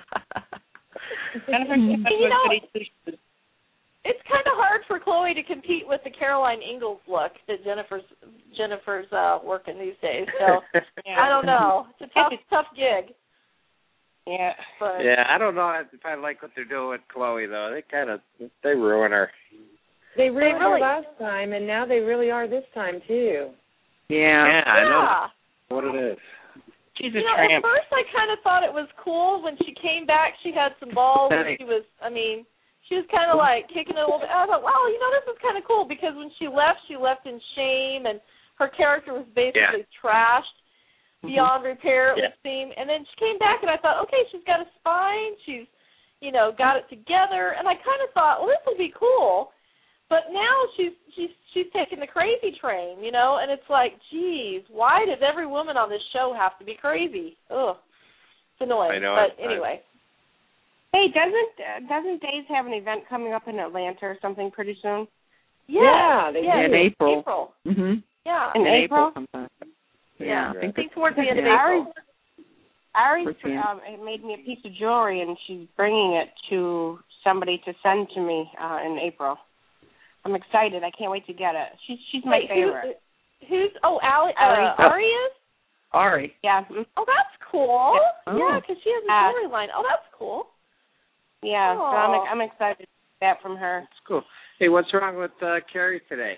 Jennifer. You know, it's kind of hard for Chloe to compete with the Caroline Ingalls look that Jennifer's Jennifer's uh, working these days. So Yeah. I don't know. It's a tough tough gig. Yeah. But Yeah, I don't know if I like what they're doing with Chloe though. They kind of they ruin her. They ruined really- her last time, and now they really are this time, too. Yeah. Yeah, I know yeah. what it is. She's a You know, tramp. at first I kind of thought it was cool when she came back. She had some balls, and she was. I mean, she was kind of like kicking it a little bit. I thought, wow, you know, this is kind of cool because when she left, she left in shame, and her character was basically Yeah. trashed beyond repair, it Yeah. would seem. And then she came back, and I thought, okay, she's got a spine. She's, you know, got it together. And I kind of thought, well, this will be cool. But now she's she's she's taking the crazy train, you know, and it's like, geez, why does every woman on this show have to be crazy? Ugh, it's annoying. I know But it. anyway. Hey, doesn't uh, doesn't Days have an event coming up in Atlanta or something pretty soon? Yeah, they yeah, do. In April. April. Mm-hmm. Yeah. In April? sometime. Yeah, Yeah, I think I think towards the end of Yeah. April. Ari Towards the end. um, made me a piece of jewelry, and she's bringing it to somebody to send to me uh, in April. I'm excited. I can't wait to get it. She's she's my Wait, favorite. Who, who's, oh, Allie, Ari. uh, Ari is? Ari. Yeah. mm, Oh, that's cool. Yeah. Yeah, Oh. because she has a Uh, jewelry line. Oh, that's cool. Yeah. So I'm Aw. I'm excited to get that from her. It's cool. Hey, what's wrong with uh, Carrie today?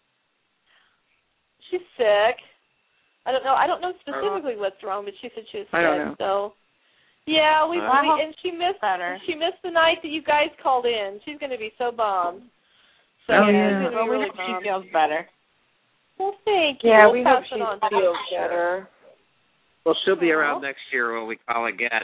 She's sick. I don't know. I don't know specifically what's wrong, but she said she was sick. I don't know. So, yeah, we, Uh, we and she missed better. she missed the night that you guys called in. She's going to be so bummed. So Oh, she's yeah. going to Well, be we really hope she bummed. feels better. Well, thank you. Yeah, we'll we pass hope it on she to her. feels better. Well, she'll be Aw. around next year when we call again.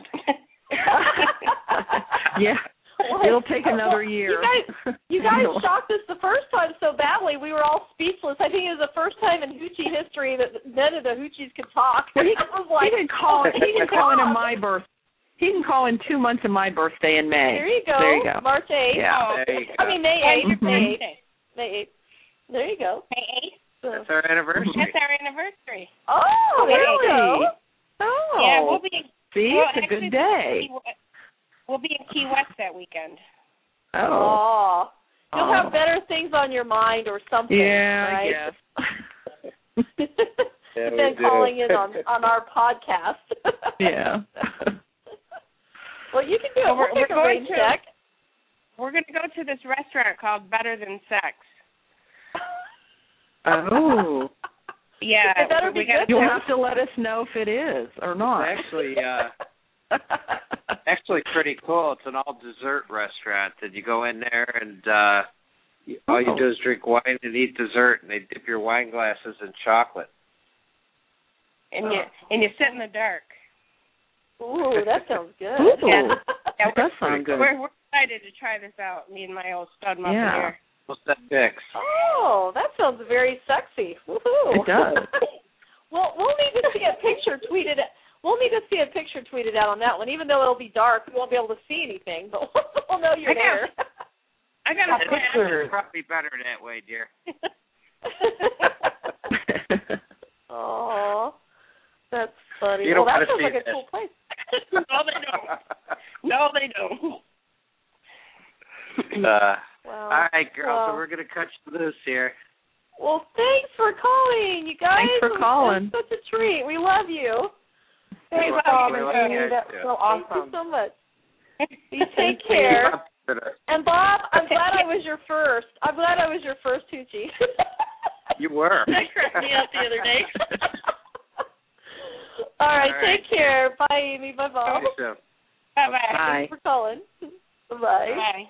Yeah. Well, It'll take another well, You year. guys, you guys shocked us the first time so badly. We were all speechless. I think it was the first time in Hoochie history that none of the Hoochies could talk. Well, he, It was like, he can call. oh, He can call in God. on my birth. He can call in two months of my birthday in May. There you go. There you go. March eighth. Yeah. Oh, There you go. I mean May eighth. Mhm. May eighth. birthday. May eighth. There you go. May eighth. So- That's our anniversary. That's our anniversary. Oh, there you Really? go. Oh. Yeah, we'll be. See, well, it's a actually, good day. We'll be in Key West that weekend. Oh. Oh. You'll have better things on your mind or something. Yeah, right? I guess. Yeah, we than do. calling in on on our podcast. Yeah. Well, you can do it. Well, We'll we're- take we're a going rain to- check. We're going to go to this restaurant called Better Than Sex. Oh. Yeah, It better be we got good. You'll have to let us know if it is or not. Actually, uh, actually pretty cool. It's an all dessert restaurant, and you go in there, and uh, you, all you Oh. do is drink wine and eat dessert, and they dip your wine glasses in chocolate. and you and you sit in the dark. Ooh, that sounds good. Ooh. Yeah. That does sound good. We're, we're excited to try this out. Me and my old stud muffin Yeah. here. What's that fix? Oh, that sounds very sexy. Woohoo. It does. Well, we'll need to see a picture tweeted. We'll need to see a picture tweeted out on that one. Even though it'll be dark, we won't be able to see anything, but we'll know you're I got- there. I got a picture. Probably better that way, dear. Oh, that's funny. You well, don't that sounds like this. a cool place. no, they don't. No, they don't. Uh, Wow. all right, girls. Wow. So we're gonna cut you loose here. Well, thanks for calling, you guys. Thanks for It was- calling. It was such a treat. We love you. Thanks, Well, Bob we and love Amy. you guys, That's too. so Thank you awesome. so much. You take care. And Bob, I'm glad I was your first. I'm glad I was your first Hoochie. You were. That cracked me up the other day. All right, All right. take care. Bye, Amy. Bye, Bob. See you soon. Bye-bye. Bye. Thanks for calling. Bye-bye. Bye.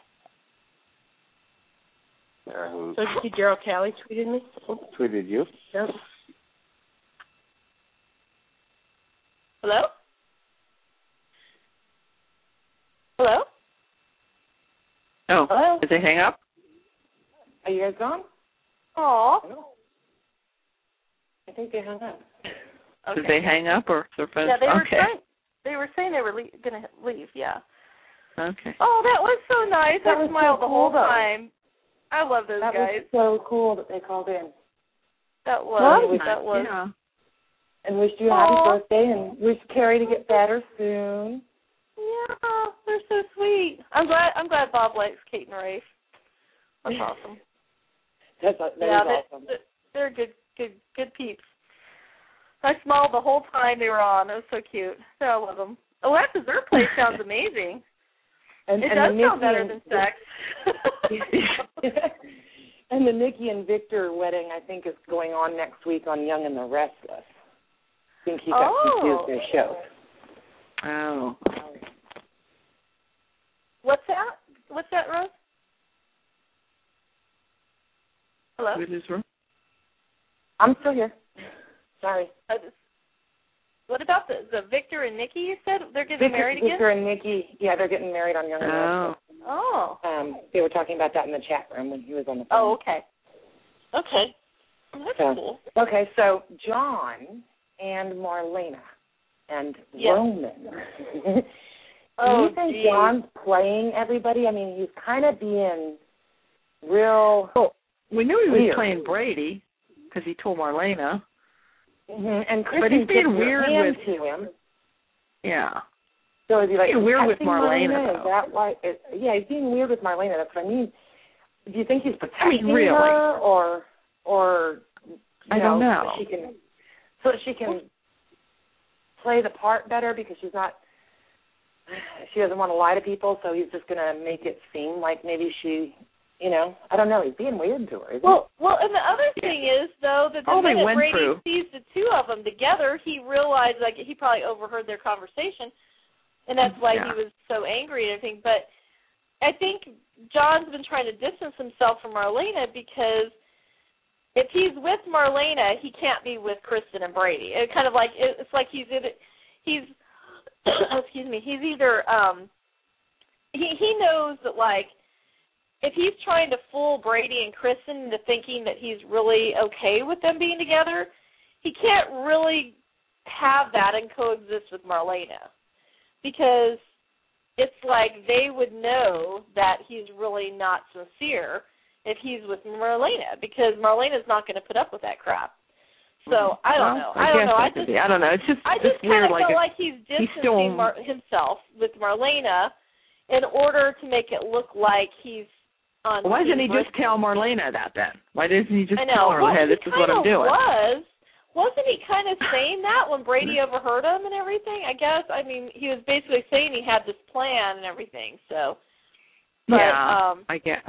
Uh, who So did you see Gerald Callie tweeted me? tweeted you? Yep. Hello? Hello? Oh, Hello? did they hang up? Are you guys gone? Aw. I think they hung up. Okay. Did they hang up or their phone? Yeah, they were okay. trying. They were saying they were le- going to leave. Yeah. Okay. Oh, that was so nice. That I was smiled so the whole cool, though. time. I love those That guys. was so cool that they called in. That was. Well, that was. Yeah. And wished you a Aw. happy birthday and wish Carrie to get better soon. Yeah, they're so sweet. I'm glad. I'm glad Bob likes Kate and Rafe. That's awesome. That's that yeah, is they, awesome. they're good, good, good peeps. I smiled the whole time they were on. It was so cute. So I love them. Alexa's their place sounds amazing. And, It and does the sound Nikki better and, than sex. And the Nikki and Victor wedding, I think, is going on next week on Young and the Restless. I think he got Oh. confused their show. Oh. What's that? What's that, Rose? Hello? Who's this room? I'm still here. Sorry. I just, what about the the Victor and Nikki? You said they're getting Victor, married again. Victor and Nikki, yeah, they're getting married on Young and the Oh. Restless. Oh. Um, they were talking about that in the chat room when he was on the phone. Oh, okay. Okay. Well, that's So, cool. Okay, so John and Marlena and Yes. Roman. Oh, Do you think geez. John's playing everybody? I mean, he's kind of being real. Well, we knew he was Weird. playing Brady because he told Marlena. Mm-hmm. And But Kristen he's being tipped her weird hand with- to him. Yeah. So is he like being weird with protecting Marlena, Is though. that why? It, yeah, he's being weird with Marlena. That's what I mean. Do you think he's protecting really. her, or, or you I know, don't know. So she can, so that she can play the part better because she's not. She doesn't want to lie to people, so he's just going to make it seem like maybe she, you know, I don't know. He's being weird to her. Isn't Well, well, and the other thing is though that the All they minute went Brady through. sees the two of them together, he realized like he probably overheard their conversation, and that's why Yeah. he was so angry and everything. But I think John's been trying to distance himself from Marlena because if he's with Marlena, he can't be with Kristen and Brady. It kind of like it's like he's in it, he's excuse me, he's either um he he knows that like if he's trying to fool Brady and Kristen into thinking that he's really okay with them being together, he can't really have that and coexist with Marlena because it's like they would know that he's really not sincere if he's with Marlena because Marlena's not going to put up with that crap. So I don't Well, know. I, don't guess know. that I could just be. I don't know. It's just, I just just kind weird. of Like feel it- like he's he's distancing still- Mar- himself with Marlena in order to make it look like he's on. Well, why didn't he Team just tell Marlena that then? Why doesn't he just I know. tell her, well, hey, he this is what I'm kind of doing? Was wasn't he kind of saying that when Brady overheard him and everything? I guess. I mean, he was basically saying he had this plan and everything. So, but, yeah, um, I guess.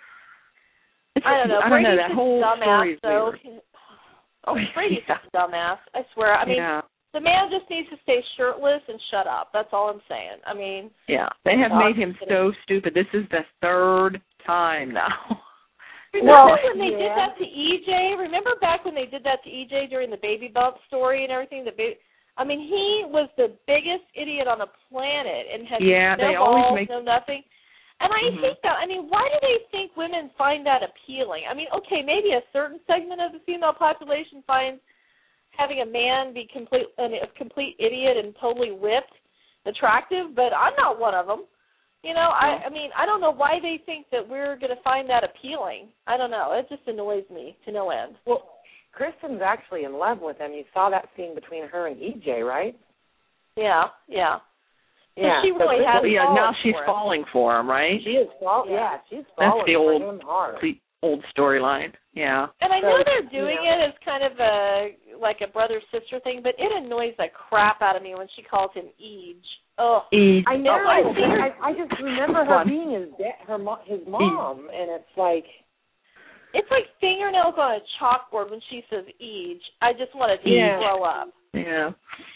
It's I don't know. just- I don't Brady's know. That just whole a dumbass, story is though. weird. Oh, Brady's yeah. just a dumbass. I swear. I mean, yeah. the man just needs to stay shirtless and shut up. That's all I'm saying. I mean, Yeah, they have Not made him kidding. so stupid. This is the third time now. remember Well, when they did yeah. that to E J? Remember back when they did that to E J during the baby bump story and everything? The ba- I mean, he was the biggest idiot on the planet and had Yeah, no they always balls, make- no nothing. And I Mhm. hate that. I mean, why do they think women find that appealing? I mean, okay, maybe a certain segment of the female population finds having a man be complete an, a complete idiot and totally whipped attractive, but I'm not one of them You know, I, I mean, I don't know why they think that we're going to find that appealing. I don't know. It just annoys me to no end. Well, Kristen's actually in love with him. You saw that scene between her and E J, right? Yeah, yeah. Yeah. She really so has yeah, now she's for falling for him, right? She is fall- yeah. yeah, she's falling That's the for old, him hard. the old storyline. Yeah. And I so, know they're doing you know, it as kind of a like a brother-sister thing, but it annoys the crap out of me when she calls him Eej. Oh, E- I know. Oh, I see her- I, I just remember her being his da- her mo- his mom, and it's like it's like fingernails on a chalkboard when she says Eej. I just want to Yeah. grow up. Yeah.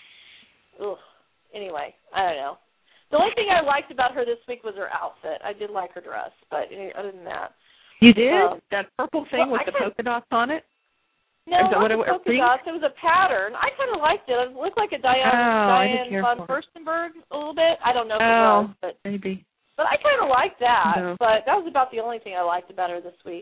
Ugh. Anyway, I don't know. The only thing I liked about her this week was her outfit. I did like her dress, but other than that. You did? Um, that purple thing well, with I the kinda- polka dots on it? No, Is that not what the it- polka pink? dots. It was a pattern. I kind of liked it. It looked like a Diane, Oh, I didn't Diane care von for it. Furstenberg a little bit. I don't know if it Oh, was, but maybe. but I kind of liked that. No. But that was about the only thing I liked about her this week.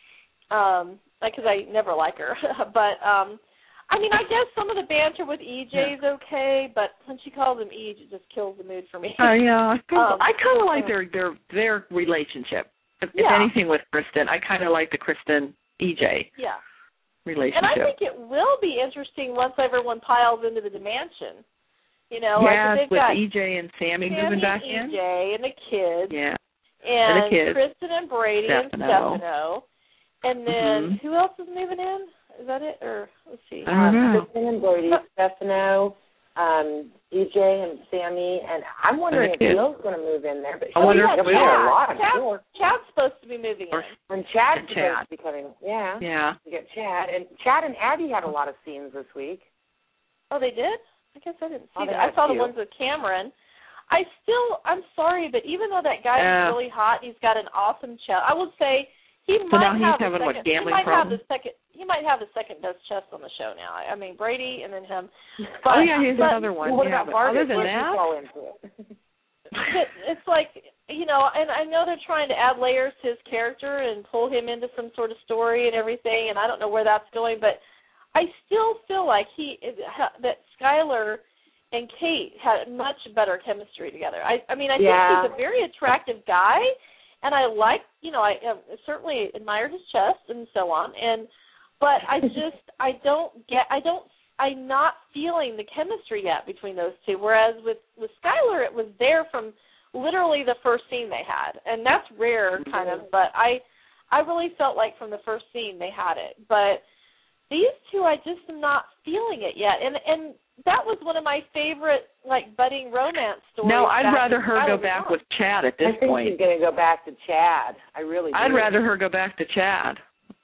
Um, because I never like her. but um, I mean, I guess some of the banter with E J is okay, but when she calls him Eej, it just kills the mood for me. Uh, yeah, I kind of Um, I kind of like their their their relationship. If, if Yeah. anything with Kristen, I kind of like the Kristen E J yeah. relationship. And I think it will be interesting once everyone piles into the dimension. You know, yeah, like they've with got E J and Sammy, Sammy moving back and in. E J and the kids. Yeah, And, And the kids. Kristen and Brady Stefano. and Stefano. And then Mhm. who else is moving in? Is that it? Or let's see. I don't know. Kristen and Brady, Stefano, um, E J and Sammy, and I'm wondering if And the kids. Bill's going to move in there. But I wonder she'll if be Will. there a lot, I'm Chad, sure. Chad's supposed to be moving Or- in. And Chad's And supposed Chad. to be coming. Yeah. Yeah. We get Chad, and Chad and Abby had a lot of scenes this week. Oh, they did? I guess I didn't see Oh, they that. I had saw the two. ones with Cameron. I still, I'm sorry, but even though that guy Yeah. is really hot, he's got an awesome chest. I would say he So might now he's have having, the what, second, gambling he might have problems? the second. He might have the second best chest on the show now. I, I mean, Brady and then him. But, oh yeah, here's but, another one. Well, what yeah, about but Vargas? other than Where's he that, fall into it? but it's like, you know, and I know they're trying to add layers to his character and pull him into some sort of story and everything, and I don't know where that's going, but I still feel like he that Skylar and Kate had much better chemistry together. I, I mean, I Yeah. think he's a very attractive guy, and I like, you know, I uh, certainly admire his chest and so on, and but I just, I don't get, I don't, I'm not feeling the chemistry yet between those two. Whereas with with Skylar, it was there from literally the first scene they had, and that's rare, kind of. But I, I really felt like from the first scene they had it. But these two, I just am not feeling it yet, and and that was one of my favorite like budding romance stories. no, I'd back rather when her Skylar go was back on. with Chad at this I think point. she's going to go back to Chad. I really do. I'd rather her go back to Chad.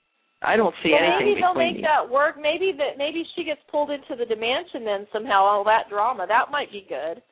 I don't see Well, anything maybe they'll between make you. that work. Maybe that maybe she gets pulled into the dimension then somehow. All that drama that might be good.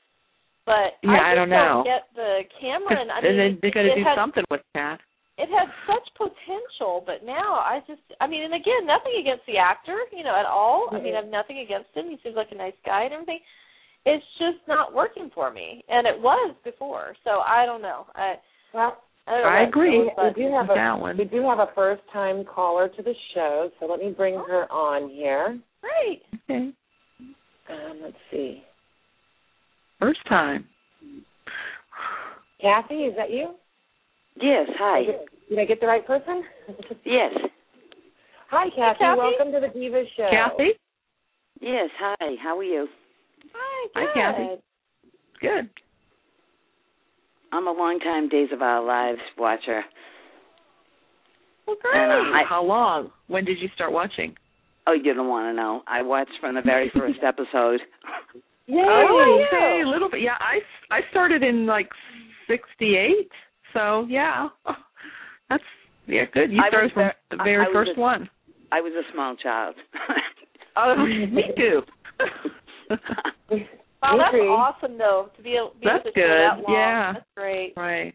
But Yeah, I, I just don't know. get the Cameron. I And mean, then they got to it do had, something with Chad. It had such potential, but now I just. I mean, and again, nothing against the actor, you know, at all. I mean, I have nothing against him. He seems like a nice guy and everything. It's just not working for me, and it was before. So I don't know. I. Well, I, don't know I what agree. it was, we do have with a that one. we do have a first time caller to the show, so let me bring her on here. but Great. Okay. Um, let's see, First time. Kathy, is that you? Yes, hi. Did I get the right person? Yes. Hi, Kathy. Kathy. Welcome to the Diva Show. Kathy? Yes, hi. How are you? Hi, Hi, good. Kathy. Good. I'm a longtime Days of Our Lives watcher. Well, great. And, um, I- How long? When did you start watching? Oh, you don't want to know. I watched from the very first episode. Yay! Oh, okay, a little bit. Yeah, I, I started in like sixty-eight, so yeah. That's, yeah, good. You I started was from there- the very I was first a- one. I was a small child. Oh, me too. Wow, that's Agree. awesome, though, to be able, be That's able to show that good, long. yeah. That's great. Right.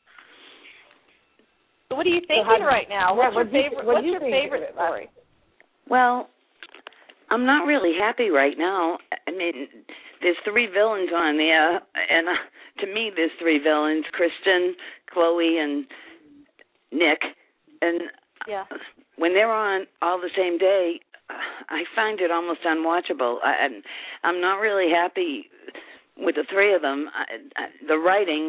So what are you thinking how- right now? yeah, What's your what do you- favorite, what what's do you your think favorite of it? story? Well, I'm not really happy right now. I mean, there's three villains on there, and uh, to me, there's three villains: Kristen, Chloe, and Nick. And Yeah. when they're on all the same day, I find it almost unwatchable. I, I'm, I'm not really happy with the three of them. I, I, the writing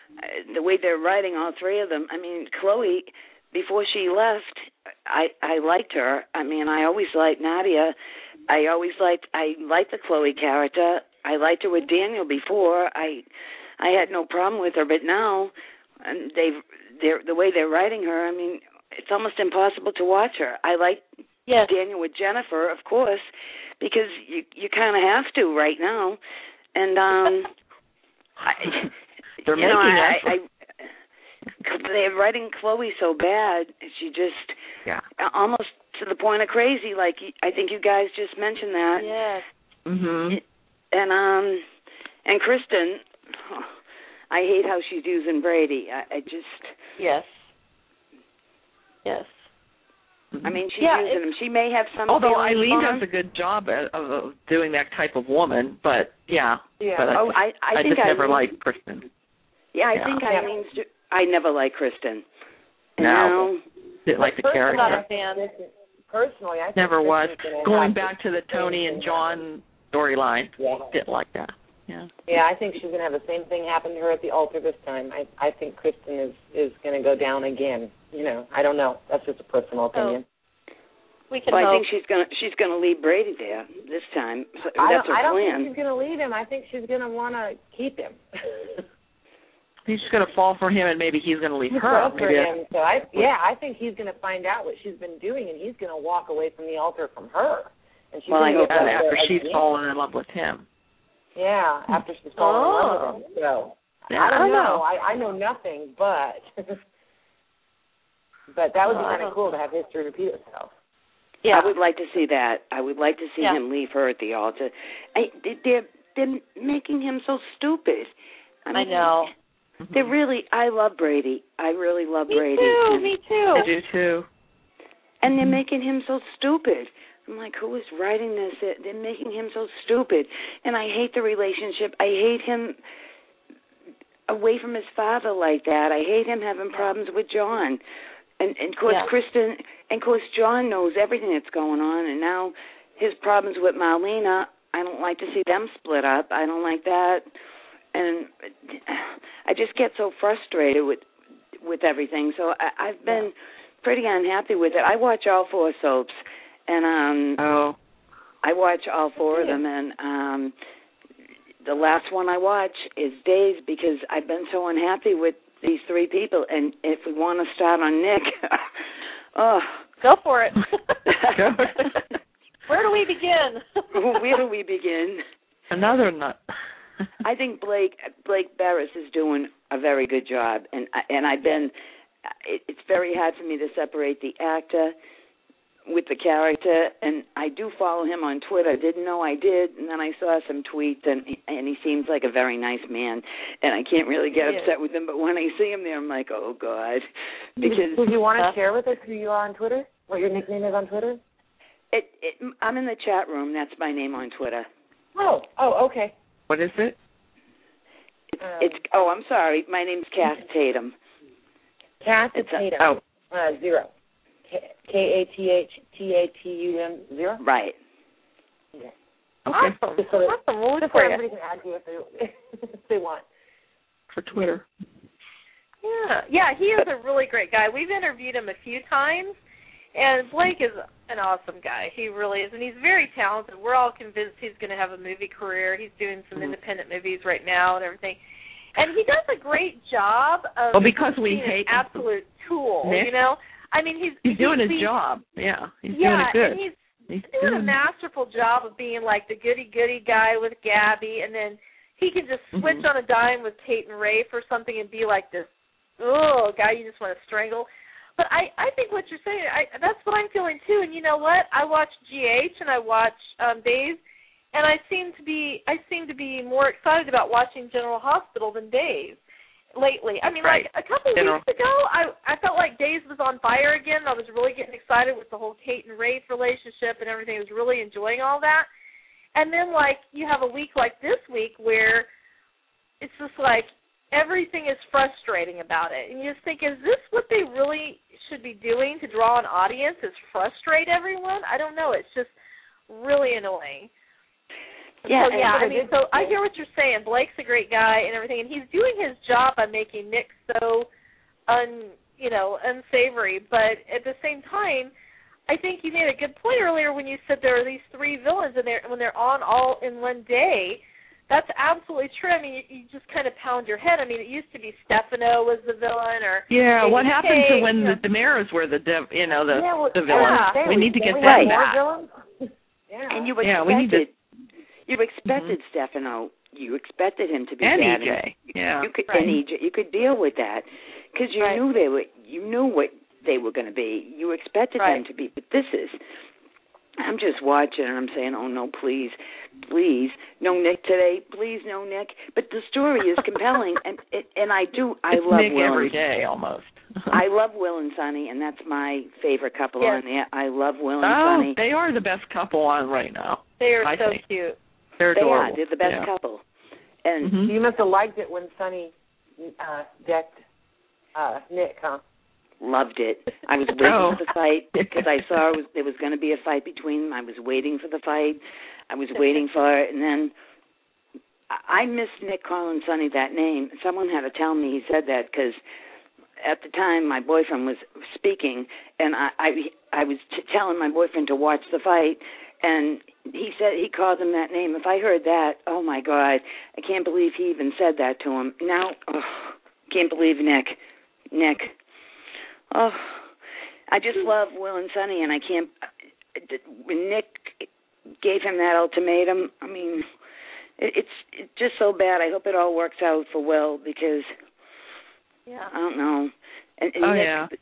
uh, the way they're writing all three of them. I mean, Chloe, before she left, I I liked her. I mean, I always liked Nadia. I always liked I liked the Chloe character. I liked her with Daniel before. I I had no problem with her, but now, and they they're the way they're writing her. I mean, it's almost impossible to watch her. I like yes. Daniel with Jennifer, of course, because you you kind of have to right now, and um, I, they're you making know, I, us. I, I they're writing Chloe so bad. She just yeah. almost to the point of crazy. Like I think you guys just mentioned that. Yes. Mhm. And um, and Kristen, oh, I hate how she's using Brady. I, I just yes. Yes. I mean, she's yeah, using him. She may have some. Although feelings Eileen for does him. a good job of, of doing that type of woman, but yeah. Yeah. But Oh, I I, I think just never Eileen, liked Kristen. Yeah, I Yeah. think Yeah. Eileen's. I never liked Kristen. And No. now, Didn't like the Personally, character. I'm not a fan. Personally, I think Never was. Kristen's gonna Going have back to the same Tony and thing John storyline, Yeah. didn't like that. Yeah. Yeah, I think she's going to have the same thing happen to her at the altar this time. I I think Kristen is is going to go down again. You know, I don't know. That's just a personal opinion. We can well, I hope. think she's gonna she's gonna leave Brady there this time. So I that's don't, her I don't plan. think she's going to leave him. I think she's going to want to keep him. He's just going to fall for him, and maybe he's going to leave her. Well, for Maybe him. So I, yeah, I think he's going to find out what she's been doing, and he's going to walk away from the altar from her. And she's Well, I gonna hope go that's back after there she's again. fallen in love with him. Yeah, after she's fallen in love Oh. with him. So Yeah, I don't I know. know. I, I know nothing, but but that would be Oh, I kind of don't- cool to have history repeat itself. yeah. I would like to see that. I would like to see Yeah. him leave her at the altar. I, they're they're making him so stupid. I, I mean, know. They really. I love Brady. I really love Me Brady. too. And, Me too. I do too. and they're making him so stupid. I'm like, who is writing this? They're making him so stupid. And I hate the relationship. I hate him away from his father like that. I hate him having problems with John. And, and of course, Yeah. Kristen, and of course, John knows everything that's going on. And now his problems with Marlena, I don't like to see them split up. I don't like that. And I just get so frustrated with with everything. So I, I've been pretty unhappy with it. I watch all four soaps. And um, Oh. I watch all four of them, and um, the last one I watch is Days because I've been so unhappy with these three people. And if we want to start on Nick, oh, Go for it. Go. Where do we begin? where do we begin? Another nut. I think Blake Blake Barris is doing a very good job, and and I've been. It, it's very hard for me to separate the actor with the character, and I do follow him on Twitter. Didn't know I did, and then I saw some tweets, and and he seems like a very nice man, and I can't really get He upset with him. But when I see him there, I'm like, oh God, because Do you want to share with us who you are on Twitter? What your nickname is on Twitter? it, it I'm in the chat room. That's my name on Twitter. Oh, oh, okay. What is it? It's, Um, it's oh, I'm sorry. My name's Kath Tatum. Kath It's a- Tatum. Oh. Uh, zero. K A T H T A T U M zero. Right. Yeah. Okay. Awesome. Just so that, Awesome. We'll look just so for you. everybody can add you if they if they want. For Twitter. Yeah, yeah, he is a really great guy. We've interviewed him a few times, and Blake is an awesome guy. He really is, and he's very talented. We're all convinced he's going to have a movie career. He's doing some Mhm. independent movies right now and everything. And he does a great job of Well, because we being hate an absolute tool, Nick. you know? I mean, he's He's doing his he's, job. Yeah, he's yeah, doing it good. and he's He's doing a masterful job of being like the goody-goody guy with Gabby, and then he can just switch Mhm. on a dime with Tate and Ray for something and be like this, oh, guy you just want to strangle. But I, I think what you're saying, I, that's what I'm feeling too. And you know what? I watch G H and I watch um, Days, and I seem to be I seem to be more excited about watching General Hospital than Days lately. I mean, Right. like a couple General. weeks ago, I I felt like Days was on fire again. I was really getting excited with the whole Tate and Rafe relationship and everything. I was really enjoying all that. And then, like, you have a week like this week where it's just like everything is frustrating about it. And you just think, is this what they really should be doing to draw an audience, is frustrate everyone? I don't know. It's just really annoying. Yeah, so, yeah. I mean, so I say- hear what you're saying. Blake's a great guy and everything, and he's doing his job by making Nick so un, you know, unsavory. But at the same time, I think you made a good point earlier when you said there are these three villains, and they're when they're on all in one day. That's absolutely true. I mean, you, you just kind of pound your head. I mean, it used to be Stefano was the villain, or yeah. maybe What happened Kay, to when you the know. Demaras were the dev, you know the yeah, well, the villains? yeah. We need to get we them Right. more back. villains? Yeah. And you expected, Yeah, we need to- you expected Stefano. You expected him to be And bad. E J. Yeah. You could Right. and E J. You could deal with that because you Right. knew they were. You knew what they were going to be. You expected Right. them to be. But this is. I'm just watching and I'm saying, oh no, please, please, no Nick today, please, no Nick. But the story is compelling, and and I do. I It's love Nick Will every and, day almost. I love Will and Sonny, and that's my favorite couple Yes. on there. I love Will and Oh, Sonny. they are the best couple on right now. They are I so think. cute. They're They adorable. are. They're the best yeah. couple. And Mhm. You must have liked it when Sonny uh, decked uh, Nick, huh? loved it. I was waiting Oh. for the fight because I saw it was, there was going to be a fight between them. I was waiting for the fight. I was waiting for it, and then I I missed Nick calling Sonny that name. Someone had to tell me he said that because at the time my boyfriend was speaking, and I I, I was t- telling my boyfriend to watch the fight, and he said he called him that name. If I heard that, oh my God, I can't believe he even said that to him. Now, oh, can't believe Nick, Nick. Oh, I just love Will and Sonny, and I can't. When Nick gave him that ultimatum, I mean, it, it's it's just so bad. I hope it all works out for Will because Yeah. I don't know. And, and Oh Nick, yeah.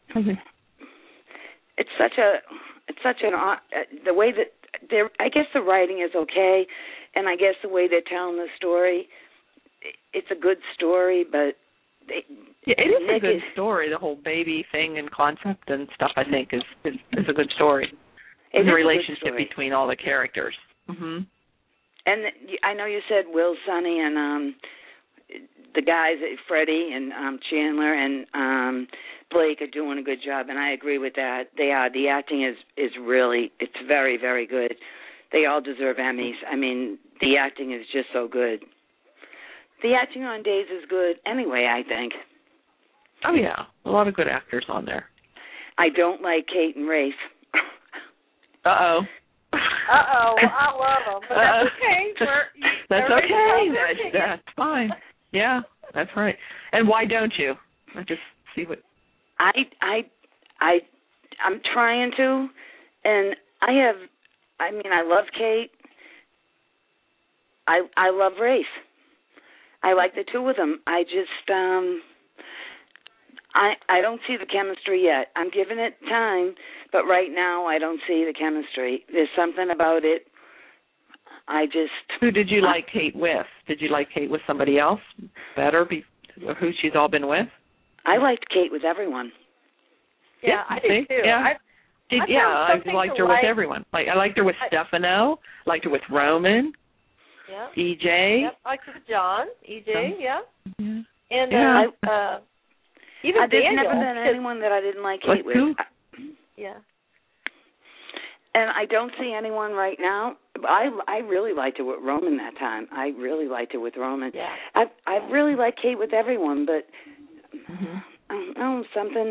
it's such a it's such an uh, the way that they're. I guess the writing is okay, and I guess the way they're telling the story, it's a good story, but. They, Yeah, it is Nick a good is, story. The whole baby thing and concept and stuff, I think, is is, is a good story. It the is a good relationship story. between all the characters. Mhm. And I know you said Will, Sonny, and um, the guys, Freddie and um, Chandler and um, Blake are doing a good job, and I agree with that. They are. The acting is is really, it's very, very good. They all deserve Emmys. I mean, the acting is just so good. The acting on Days is good anyway, I think. Oh yeah, a lot of good actors on there. I don't like Kate and Rafe. Uh oh. Uh-oh. Well, I love them, but that's Uh, okay. We're, That's everybody okay. knows their That's, opinion. that's fine. Yeah, that's right. And why don't you? I just see what. I I I I'm trying to, and I have. I mean, I love Kate. I I love Rafe. I like the two of them. I just um. I I don't see the chemistry yet. I'm giving it time, but right now I don't see the chemistry. There's something about it. I just. Who did you like Kate with? Did you like Kate with somebody else better? Be, who she's all been with? I liked Kate with everyone. Yeah, I do see? too. Yeah. I, Did, I yeah, found I something liked to her like. with everyone. Like I liked her with I- Stefano, liked her with Roman, Yeah. E J. Yep. I like with John, E J. Yeah. Yeah. And Yeah. uh, uh, even I, there's Daniel. never been 'cause- anyone that I didn't like Like Kate with. who? Yeah. And I don't see anyone right now. I I really liked it with Roman that time. I really liked it with Roman. Yeah. I I really like Kate with everyone, but Mm-hmm. I don't know, something.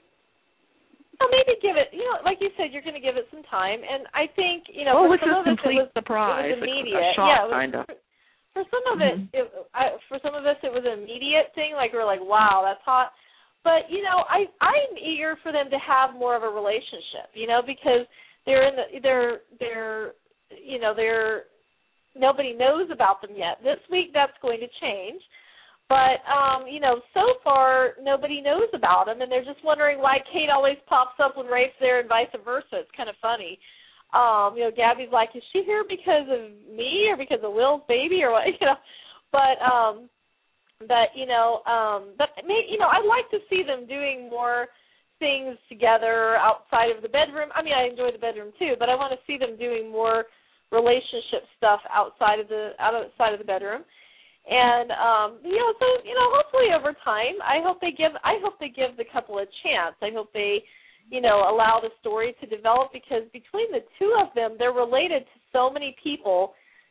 Well, maybe give it. You know, like you said, you're going to give it some time, and I think you know. Well, for it was some a of us, complete it was, surprise, It was a- a immediate. shock, yeah, it was, kinda. For, for some of Mhm. it, it I, for some of us, it was an immediate thing. Like we're like, wow, that's hot. But you know, I I'm eager for them to have more of a relationship. You know, because they're in the they're they're you know they're nobody knows about them yet. This week, that's going to change. But, um, you know, so far, nobody knows about them, and they're just wondering why Kate always pops up when Rafe's there and vice versa. It's kind of funny. Um, you know, Gabby's like, is she here because of me or because of Will's baby or what? You know, but, um, but you know, um, but, you know, I'd like to see them doing more things together outside of the bedroom. I mean, I enjoy the bedroom, too, but I want to see them doing more relationship stuff outside of the outside of the bedroom. And um, you know, so you know, hopefully over time, I hope they give. I hope they give the couple a chance. I hope they, you know, allow the story to develop because between the two of them, they're related to so many people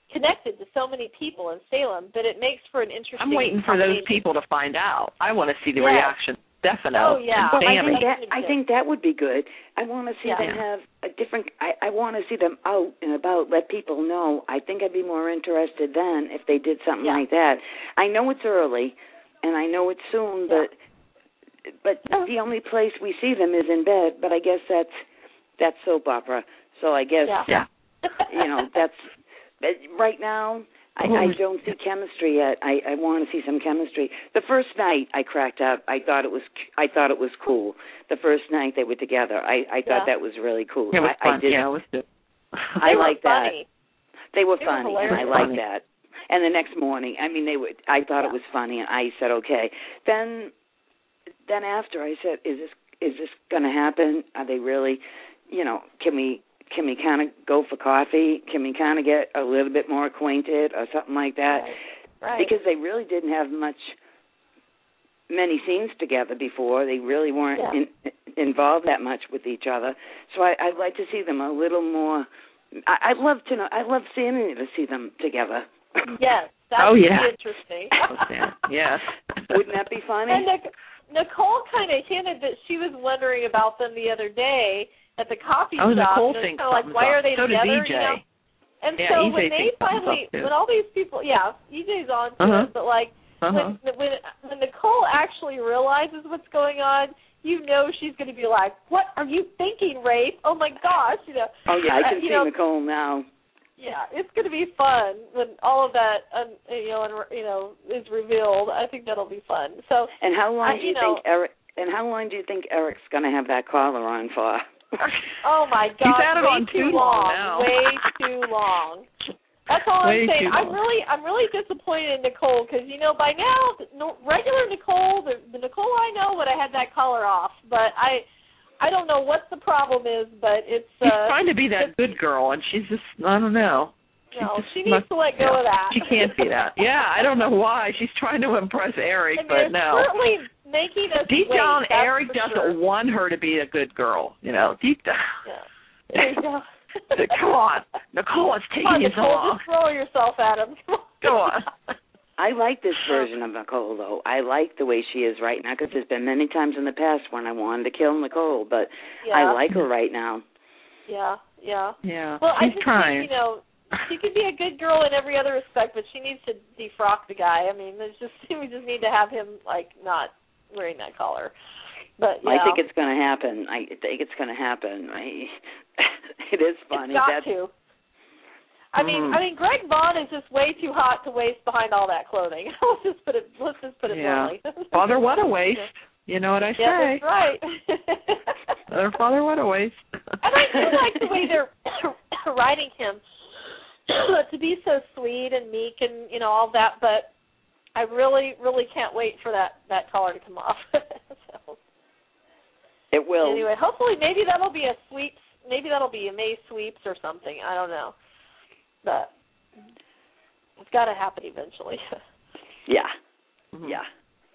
connected to so many people in Salem that it makes for an interesting. I'm waiting for those people to find out. I want to see the yes. reaction. Definitely. Oh yeah. Well, I Sammy. think that I think that would be good. I want to see yeah. them have a different. I, I want to see them out and about. Let people know. I think I'd be more interested then if they did something yeah. like that. I know it's early, and I know it's soon, but yeah. but the only place we see them is in bed. But I guess that's that's soap opera. So I guess yeah. you know that's right now. I, I don't see chemistry yet. I, I want to see some chemistry. The first night I cracked up. I thought it was. I thought it was cool. The first night they were together, I, I thought yeah. that was really cool. It was I, fun. I did. Yeah, it was good. I like that. They were they funny, were and I like that. And the next morning, I mean, they were. I thought yeah. it was funny, and I said, okay. Then, then after I said, is this is this going to happen? Are they really? You know, can we? Can we kind of go for coffee? Can we kind of get a little bit more acquainted or something like that? Right. Right. Because they really didn't have much, many scenes together before. They really weren't yeah. in, involved that much with each other. So I, I'd like to see them a little more. I, I'd love to know. I'd love Sammy to see them together. Yes, that oh, would yeah. be interesting. Yes. Wouldn't that be funny? And Nic- Nicole kind of hinted that she was wondering about them the other day at the coffee oh, shop. Nicole and thinks so like, why up. are they so together? Did E J. You know? And yeah, so E J when they finally, when all these people, yeah, E J's on to uh-huh. it, but like uh-huh. when, when when Nicole actually realizes what's going on, you know she's going to be like, "What are you thinking, Rafe? Oh my gosh!" You know. Oh yeah, I can uh, see know, Nicole now. Yeah, it's going to be fun when all of that, um, you know, and, you know, is revealed. I think that'll be fun. So. And how long I, do you, you know, think Eric? And how long do you think Eric's going to have that collar on for? Oh my God! He's had it way on too too long. long now. Way too long. That's all way I'm saying. I'm long. really, I'm really disappointed in Nicole because you know by now, no, regular Nicole, the, the Nicole I know would have had that collar off, but I, I don't know what the problem is, but it's. She's uh, trying to be that good girl, and she's just, I don't know. No, just she needs must, to let go yeah, of that. She can't be that. Yeah, I don't know why. She's trying to impress Eric, I mean, but it's no. certainly making us Deep wait, down, that's Eric for doesn't sure. want her to be a good girl. You know, deep down. Yeah. There you go. Come on, Nicole, it's taking Come on, you Nicole, so long. just throw yourself at him. Go on. I like this version of Nicole, though. I like the way she is right now because there's been many times in the past when I wanted to kill Nicole, but yeah. I like her right now. Yeah, yeah. Yeah, well, she's I just trying. think, you know, she could be a good girl in every other respect, but she needs to defrock the guy. I mean, there's just we just need to have him like not wearing that collar. But yeah. I think it's going to happen. I think it's going to happen. I, it is funny. It's got That's, to. I mean, mm. I mean, Greg Vaughn is just way too hot to waste behind all that clothing. let's just put it. Let's just put it yeah. bluntly. Father, what a waste. You know what I say? Yeah, that's right. Father, Father, what a waste. And I do like the way they're writing him to be so sweet and meek and you know all that, but I really, really can't wait for that that collar to come off. so, it will. Anyway, hopefully, maybe that'll be a sweeps. Maybe that'll be a May sweeps or something. I don't know, but it's got to happen eventually. Yeah. Mm-hmm. Yeah.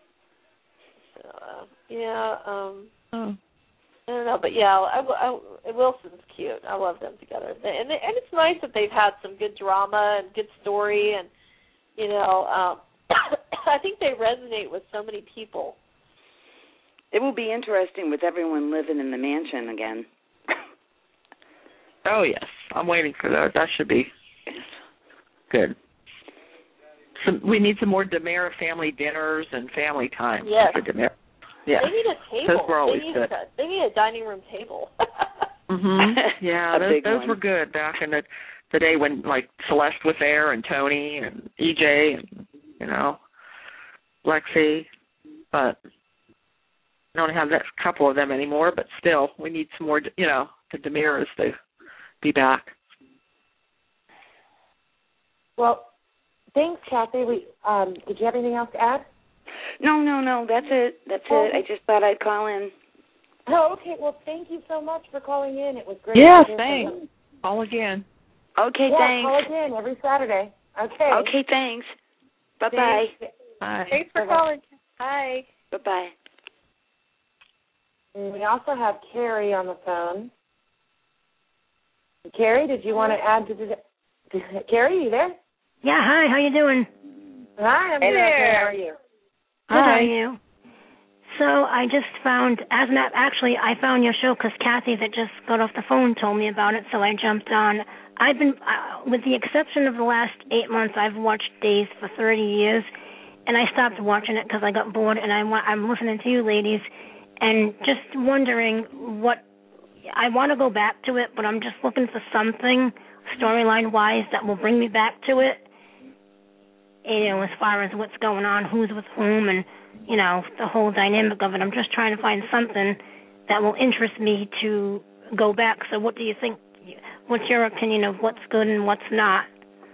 So, uh, yeah. Um, oh. I don't know, but yeah, I, I, Wilson's cute. I love them together, and they, and it's nice that they've had some good drama and good story, and you know, um, I think they resonate with so many people. It will be interesting with everyone living in the mansion again. Oh yes, I'm waiting for that. That should be good. Some, we need some more DiMera family dinners and family time. Yes. For DiMera. Yeah. They need a table. Those were always they need good. A, they need a dining room table. mhm. Yeah, A those, big those one. were good back in the the day when like Celeste was there and Tony and E J and you know Lexi, but I don't have that couple of them anymore. But still, we need some more. You know, the DiMeras to be back. Well, thanks, Kathy. We um, did you have anything else to add? No, no, no. That's it. That's Oh. it. I just thought I'd call in. Oh, okay. Well, thank you so much for calling in. It was great. Yeah, to hear from thanks. you. All again. Okay, yeah, thanks. call again every Saturday. Okay. Okay, thanks. Bye-bye. Thanks. Bye. Thanks for Bye-bye. calling. Bye. Bye-bye. And we also have Carrie on the phone. Carrie, did you want to add to the... Carrie, you there? Yeah, hi, how you doing? Hi, I'm Hey doing there. okay. How are you? Good, how are you? So I just found, as an app, actually, I found your show because Kathy that just got off the phone told me about it, so I jumped on. I've been, uh, with the exception of the last eight months, I've watched Days for thirty years, and I stopped watching it because I got bored, and I wa- I'm listening to you ladies, and just wondering what, I want to go back to it, but I'm just looking for something storyline-wise that will bring me back to it, you know, as far as what's going on, who's with whom, and, you know, the whole dynamic of it. I'm just trying to find something that will interest me to go back. So what do you think, what's your opinion of what's good and what's not?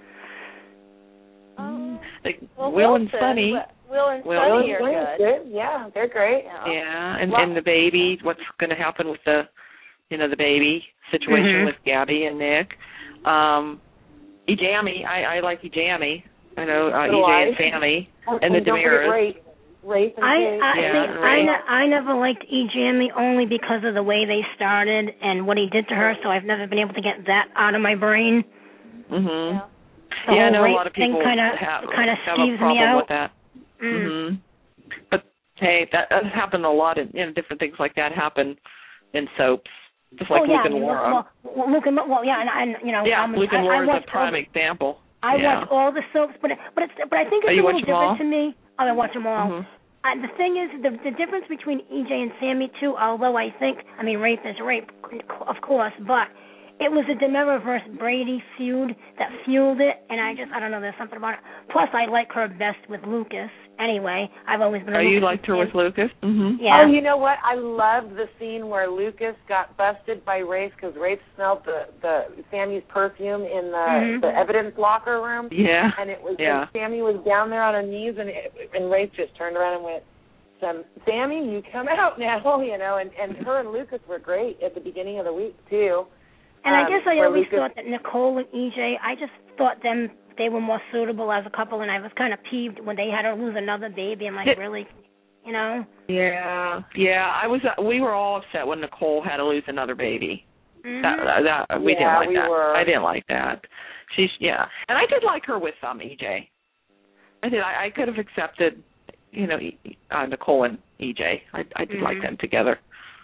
Um, like well, Will and Wilson, Sunny. Will and Will Sunny Will are and good. good. Yeah, they're great. Yeah. Yeah, and Well- and the baby. What's going to happen with the, you know, the baby situation Mhm. with Gabby and Nick? Um, Ejammy. I I like Ejammy. I know uh, So do E J I. and Sammy and the don't forget Damaras. Rafe. Rafe and I Kate. I, Yeah, see, I, right. ne- I never liked E. Jammy only because of the way they started and what he did to her, so I've never been able to get that out of my brain. Mhm. Yeah. The Yeah, I whole know a rape lot of thing people kinda, have kinda have skeeves a problem me out. with that. Mm. Mhm. But hey, that has happened a lot, and you know, different things like that happen in soaps, just like oh, yeah, Luke I and mean, Laura. well, well, Luke and well, yeah, and, and you know, yeah, I'm, Luke and I, Laura I is watched a prime all, example. I yeah. watch all the soaps, but but it's but I think Oh, it's you a little watch them all? different to me. Oh, I watch them all. Mhm. Uh, the thing is, the the difference between E J and Sammy too. Although I think, I mean, rape is rape, of course, but it was a Demera versus Brady feud that fueled it, and I just, I don't know, there's something about it. Plus, I like her best with Lucas. Anyway, I've always been. A Oh, you Lucas liked her fan. with Lucas? Mhm. Yeah. Oh, you know what? I loved the scene where Lucas got busted by Rafe because Rafe smelled the the Sammy's perfume in the Mhm. the evidence locker room. Yeah. And it was Yeah. and Sammy was down there on her knees, and it, and Rafe just turned around and went, "Some Sammy, you come out now," you know. And and her and Lucas were great at the beginning of the week too. And I Um, guess I where always Lucas, thought that Nicole and E J, I just thought them, they were more suitable as a couple, and I was kind of peeved when they had to lose another baby. I'm like, Yeah. really? You know? Yeah. Yeah, I was uh, we were all upset when Nicole had to lose another baby. Mm-hmm. That, that we Yeah, didn't like we that. were. I didn't like that. She's yeah. And I did like her with um E J. I did. I, I could have accepted, you know, e, uh, Nicole and E J. I I did Mhm. like them together.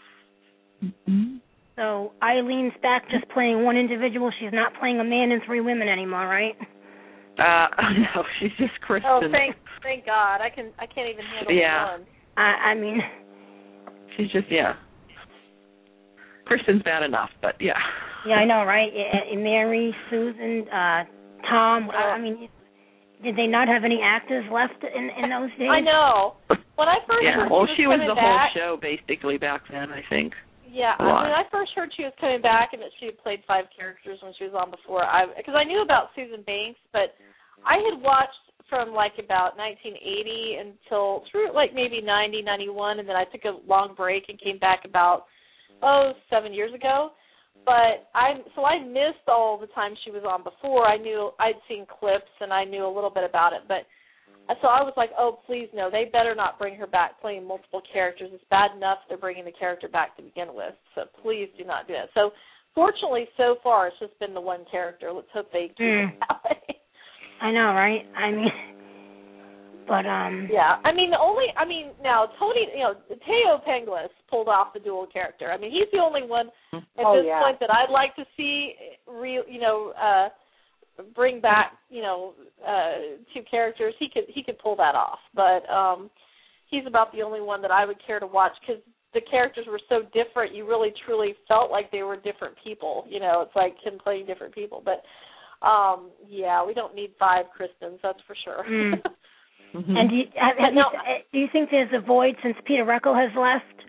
Mm-hmm. So Eileen's back just playing one individual. She's not playing a man and three women anymore, right? Uh, no, she's just Kristen. Oh, thank thank God. I can I can't even handle Yeah. one. I, I mean, She's just yeah. Kristen's bad enough, but yeah. yeah, I know, right? Uh, Mary, Susan, uh, Tom. I, I mean, did they not have any actors left in in those days? I know. When I first Yeah. heard Well, she she was was coming the whole back, show basically back then, I think. yeah, a I lot. when I first heard she was coming back and that she had played five characters when she was on before, I because I knew about Susan Banks, but I had watched from like about nineteen eighty until through like maybe ninety, ninety-one, and then I took a long break and came back about oh seven years ago. But I so I missed all the time she was on before. I knew I'd seen clips and I knew a little bit about it, but so I was like, oh please no, they better not bring her back playing multiple characters. It's bad enough they're bringing the character back to begin with. So please do not do that. So fortunately, so far it's just been the one character. Let's hope they keep Mm. it that way. I know, right? I mean, but um. Yeah, I mean the only, I mean now Tony, you know, Teo Penglis pulled off the dual character. I mean he's the only one at Oh, this yeah. point that I'd like to see, real, you know, uh, bring back, you know, uh, two characters. He could he could pull that off, but um, he's about the only one that I would care to watch because the characters were so different. You really truly felt like they were different people. You know, it's like him playing different people, but. Um, yeah, we don't need five Kristens, that's for sure. Mm. Mm-hmm. And do you, have, have no, you, do you think there's a void since Peter Ruckel has left?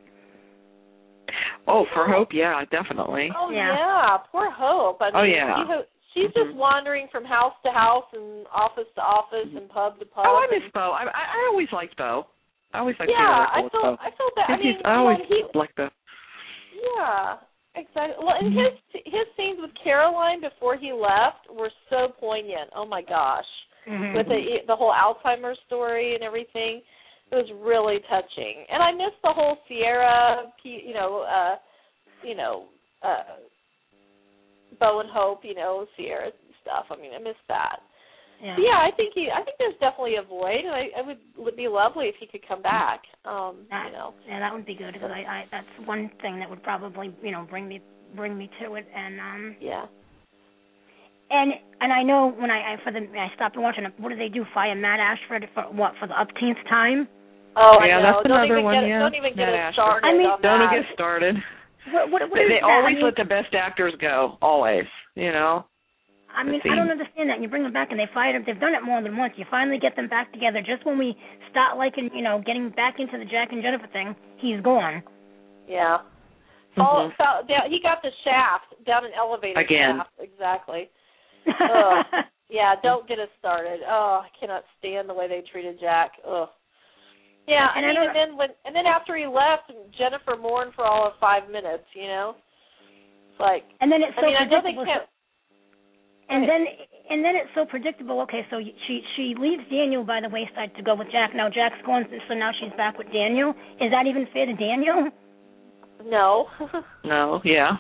Oh, for Hope, yeah, definitely. Oh, Yeah. yeah, poor Hope. I mean, Oh, yeah. She ho- she's Mm-hmm. just wandering from house to house and office to office and pub to pub. Oh, I and, miss Bo. I, I I always liked Bo. I always liked yeah, Peter I Ruckel with felt, Bo. I felt that. I He's- mean, I always you know, he, liked Bo. yeah, exactly. Well, and his his scenes with Caroline before he left were so poignant. Oh my gosh, Mm-hmm. with the the whole Alzheimer's story and everything, it was really touching. And I miss the whole Sierra, you know, uh, you know, uh, Bo and Hope, you know, Sierra stuff. I mean, I miss that. Yeah. So yeah, I think he. I think there's definitely a void, and I, it would be lovely if he could come back. Um, that, you know. Yeah, that would be good because I, I that's one thing that would probably you know bring me bring me to it, and um. Yeah. And and I know when I, I for the I stopped watching it. What do they do? Fire Matt Ashford for what for the upteenth time? Oh, yeah, I know. that's don't another even one. Get, yeah, don't even get Matt us Ashford. started. I mean, on don't that. get started. What, what, what they is they that? always I mean, let the best actors go. Always, you know. I mean, I don't understand that. You bring them back and they fired them. They've done it more than once. You finally get them back together. Just when we start liking, you know, getting back into the Jack and Jennifer thing, he's gone. Yeah. Mm-hmm. Fall, fell, down, he got the shaft down an elevator Again. shaft. Exactly. Ugh. Yeah, don't get us started. Oh, I cannot stand the way they treated Jack. Ugh. Yeah, I and mean, I and then when and then after he left, Jennifer mourned for all of five minutes. You know, it's like. And then it's so I mean, I know they predictable. can't. And then and then it's so predictable. Okay, so she she leaves Daniel by the wayside to go with Jack. Now Jack's gone, so now she's back with Daniel. Is that even fair to Daniel? No. No. Yeah.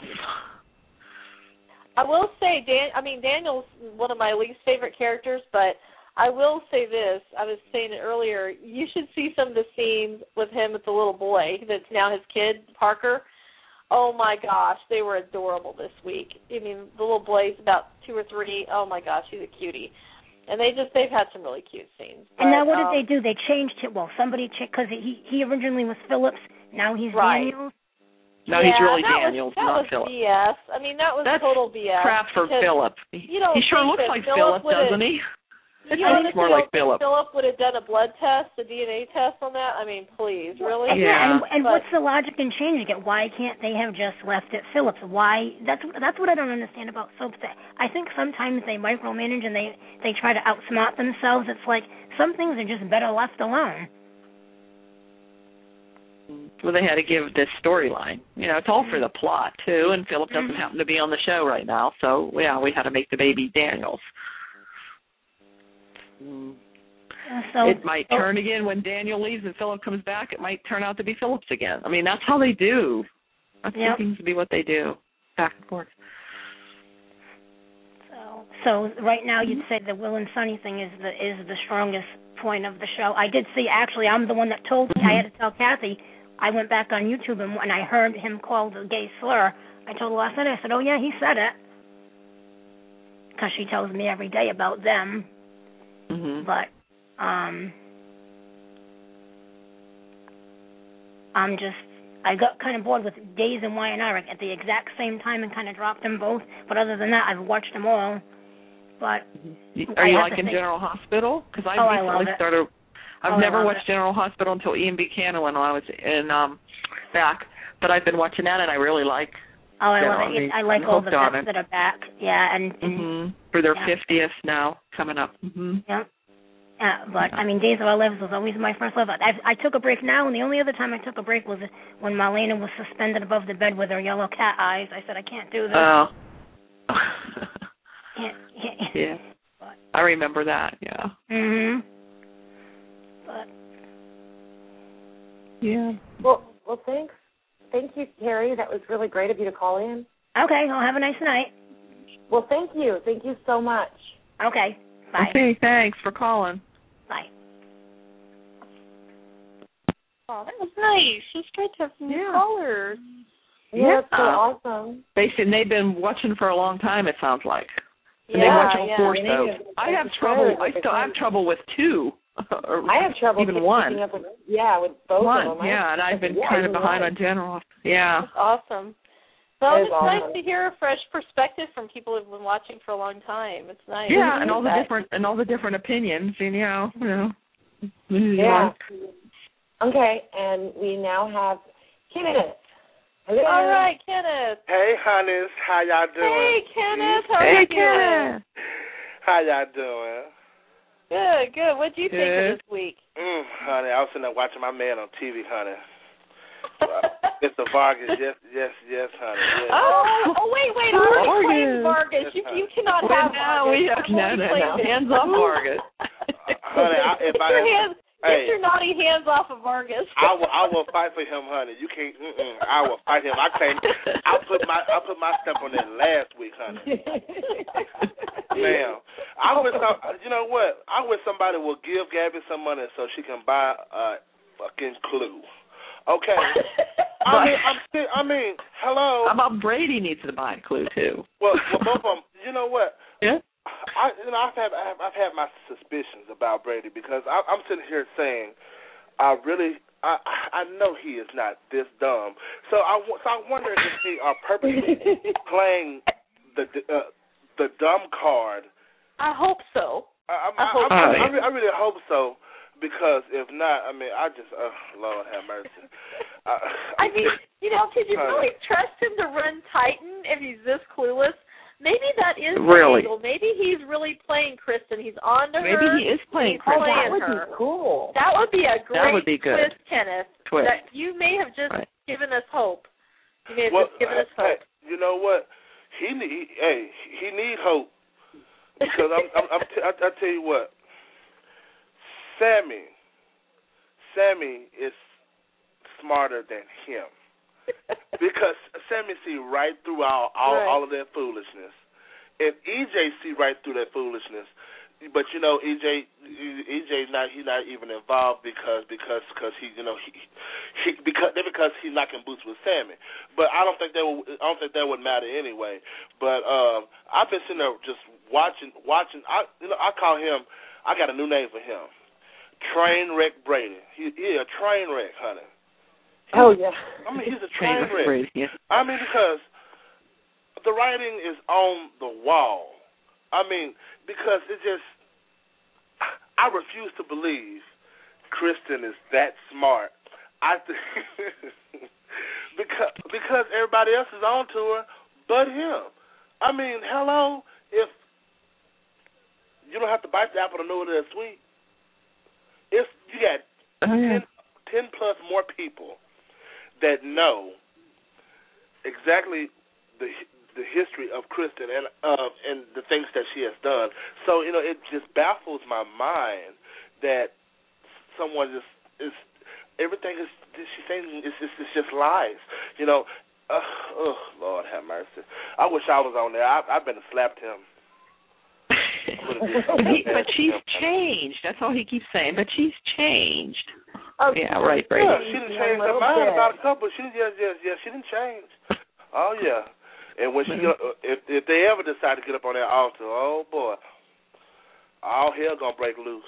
I will say, Dan. I mean, Daniel's one of my least favorite characters, but I will say this. I was saying it earlier. You should see some of the scenes with him with the little boy that's now his kid, Parker. Oh, my gosh, they were adorable this week. I mean, the little boy's about two or three. Oh, my gosh, he's a cutie. And they just, they've had some really cute scenes. But, and now what um, did they do? They changed it. Well, somebody changed, because he, he originally was Phillips. Now he's right. Daniels. No, yeah, he's really that Daniels, was, that not was Philip. B S. I mean, that was That's total B S. crap for Philip. You don't he sure think looks that like Philip Philip, doesn't he? It You looks more like Philip. Philip would have done a blood test, a D N A test on that? I mean, please, really? Yeah. And, and but, what's the logic in changing it? Why can't they have just left it Phillips? Why? That's that's what I don't understand about soaps. I think sometimes they micromanage and they they try to outsmart themselves. It's like some things are just better left alone. Well, they had to give this storyline. You know, it's all for the plot, too, and Philip doesn't Mm-hmm. happen to be on the show right now, so, yeah, we had to make the baby Daniels. Mm. So it might so, turn again when Daniel leaves and Philip comes back. It might turn out to be Phillips again. I mean, that's how they do. That yep. seems to be what they do, back and forth. So, so right now you'd say the Will and Sonny thing is the is the strongest point of the show. I did see, actually, I'm the one that told me. I had to tell Kathy. I went back on YouTube, and when I heard him call the gay slur, I told her last night, I said, oh, yeah, he said it. Because she tells me every day about them. Mm-hmm. But um, I'm just, I got kind of bored with Days and Y and R at the exact same time and kind of dropped them both. But other than that, I've watched them all. But Are you I have liking to General Hospital? Because I oh, I recently love it. started. I've oh, never I watched it. General Hospital until Ian Buchanan when I was in um, back, but I've been watching that and I really like. Oh, I General. love it. I like I'm all the hooked on vets it. that are back. Yeah, and, and Mm-hmm. For their yeah. fiftieth now coming up. Mm-hmm. Yeah. Uh, but, I mean, Days of Our Lives was always my first love. I, I took a break now, and the only other time I took a break was when Marlena was suspended above the bed with her yellow cat eyes. I said, I can't do this. Oh. can't, can't. Yeah. But, I remember that, yeah. hmm But, yeah. Well, well, thanks. Thank you, Carrie. That was really great of you to call in. okay, well, have a nice night. Well, thank you. Thank you so much. Okay, bye. Okay, thanks for calling. Bye. Oh, that was nice. It's great to have some new Yeah. callers. Yeah, Yeah. that's so awesome. They said they've been watching for a long time, it sounds like. And Yeah, they watch all yeah. four Yeah. soaps. I have trouble. I still have trouble with two. or I have trouble even keeping one. up with, yeah, with both One, of them. yeah, and I've been yeah, kind of you're behind right. on General. Yeah. That's awesome. Well, That is it's awesome. nice to hear a fresh perspective from people who've been watching for a long time. It's nice. Yeah, and all the That- different and all the different opinions, and you know, you know. Yeah. Okay, and we now have Kenneth. Hello. All right, Kenneth. Hey, honeys, how y'all doing? Hey, Kenneth. How Hey, are you? Kenneth. How y'all doing? Good, good. What did you think Good. of this week? Mm, honey, I was sitting there watching my man on T V, honey. Mister Vargas, yes, yes, yes, honey. Yes. Oh, oh, wait, wait. I already Vargas. claimed Vargas. You, you cannot Well, have now Vargas. we have You've no, already no, claimed no. it. Hands off Vargas. honey, I, if Get I, your hands, hey, get your naughty hands off of Vargas. I will, I will fight for him, honey. You can't. Mm-mm, I will fight him. I can't. I put my, I put my step on that last week, honey. Ma'am, I wish some, you know what? I wish somebody would give Gabby some money so she can buy a fucking Clue. Okay. I mean, I'm still, I mean, hello. How about Brady needs to buy a Clue too? Well, well, both of them. You know what? Yeah. I, you know, I've had, I've, I've had my suspicions about Brady because I, I'm sitting here saying, I really, I, I know he is not this dumb. So I, so I wonder if they are purposely playing the uh, the dumb card. I hope so. I, I, I, hope I, I, so. I, I really hope so. Because if not, I mean, I just, oh, Lord have mercy. Uh, I mean, you know, could you really trust him to run Titan if he's this clueless? Maybe that is really. the angle. Maybe he's really playing Kristen. He's on to her. Maybe he is playing he's Kristen. Playing that would her. be cool. That would be a great that would be good. twist, Kenneth. Twist. That you may have just right. given us hope. You may have well, just given us hope. Hey, you know what? He need, hey, he need hope. Because I'm, I'm, I'm t- I, I tell you what, Sammy. Sammy is smarter than him because Sammy see right through all all, right. all of that foolishness, and E J see right through that foolishness. But you know, E J E J not he's not even involved because because because he you know he, he because because he's knocking boots with Sammy. But I don't think that would, I don't think that would matter anyway. But um, I've been sitting there just watching watching. I you know I call him. I got a new name for him. Train wreck Brady. He, he a train wreck, honey. He's, oh yeah. I mean, he's a train wreck. Brady, yeah. I mean, because the writing is on the wall. I mean, because it just, I refuse to believe Kristen is that smart. I th- because because everybody else is on to her, but him. I mean, hello, if you don't have to bite the apple to know that it's sweet. If you got oh, yeah. ten, ten plus more people that know exactly the the history of Kristen and uh, and the things that she has done, so you know it just baffles my mind that someone just is everything is she's saying is just it's just lies, you know. Uh, oh Lord have mercy. I wish I was on there. I, I've been slapped him. he, but she's changed. That's all he keeps saying. But she's changed. Oh, yeah, right, Brady. Yeah, she didn't change her mind about a couple. She yes, yes, yes. She didn't change. Oh yeah. And when she, uh, if if they ever decide to get up on that altar, oh boy, all hell gonna break loose.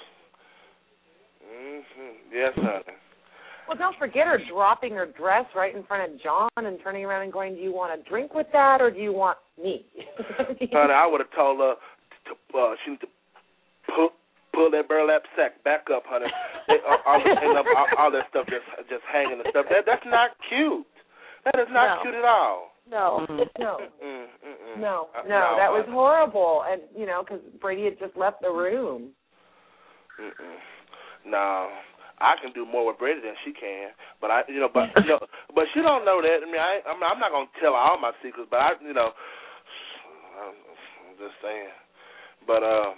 Mm-hmm. Yes, honey. Well, don't forget her dropping her dress right in front of John and turning around and going, "Do you want a drink with that, or do you want me?" Honey, I would have told her to uh, she need to pull pull that burlap sack back up, honey. They, uh, all, all, all, all that stuff just just hanging and stuff. That that's not cute. That is not No. cute at all. No, no, Mm-mm, mm-mm. no, Uh, no. That was honey. horrible, and you know, because Brady had just left the room. Mm-mm. No, I can do more with Brady than she can. But I, you know, but you know, but she don't know that. I mean, I, I'm, I'm not gonna tell her all my secrets, but I, you know, I'm, I'm just saying. But uh,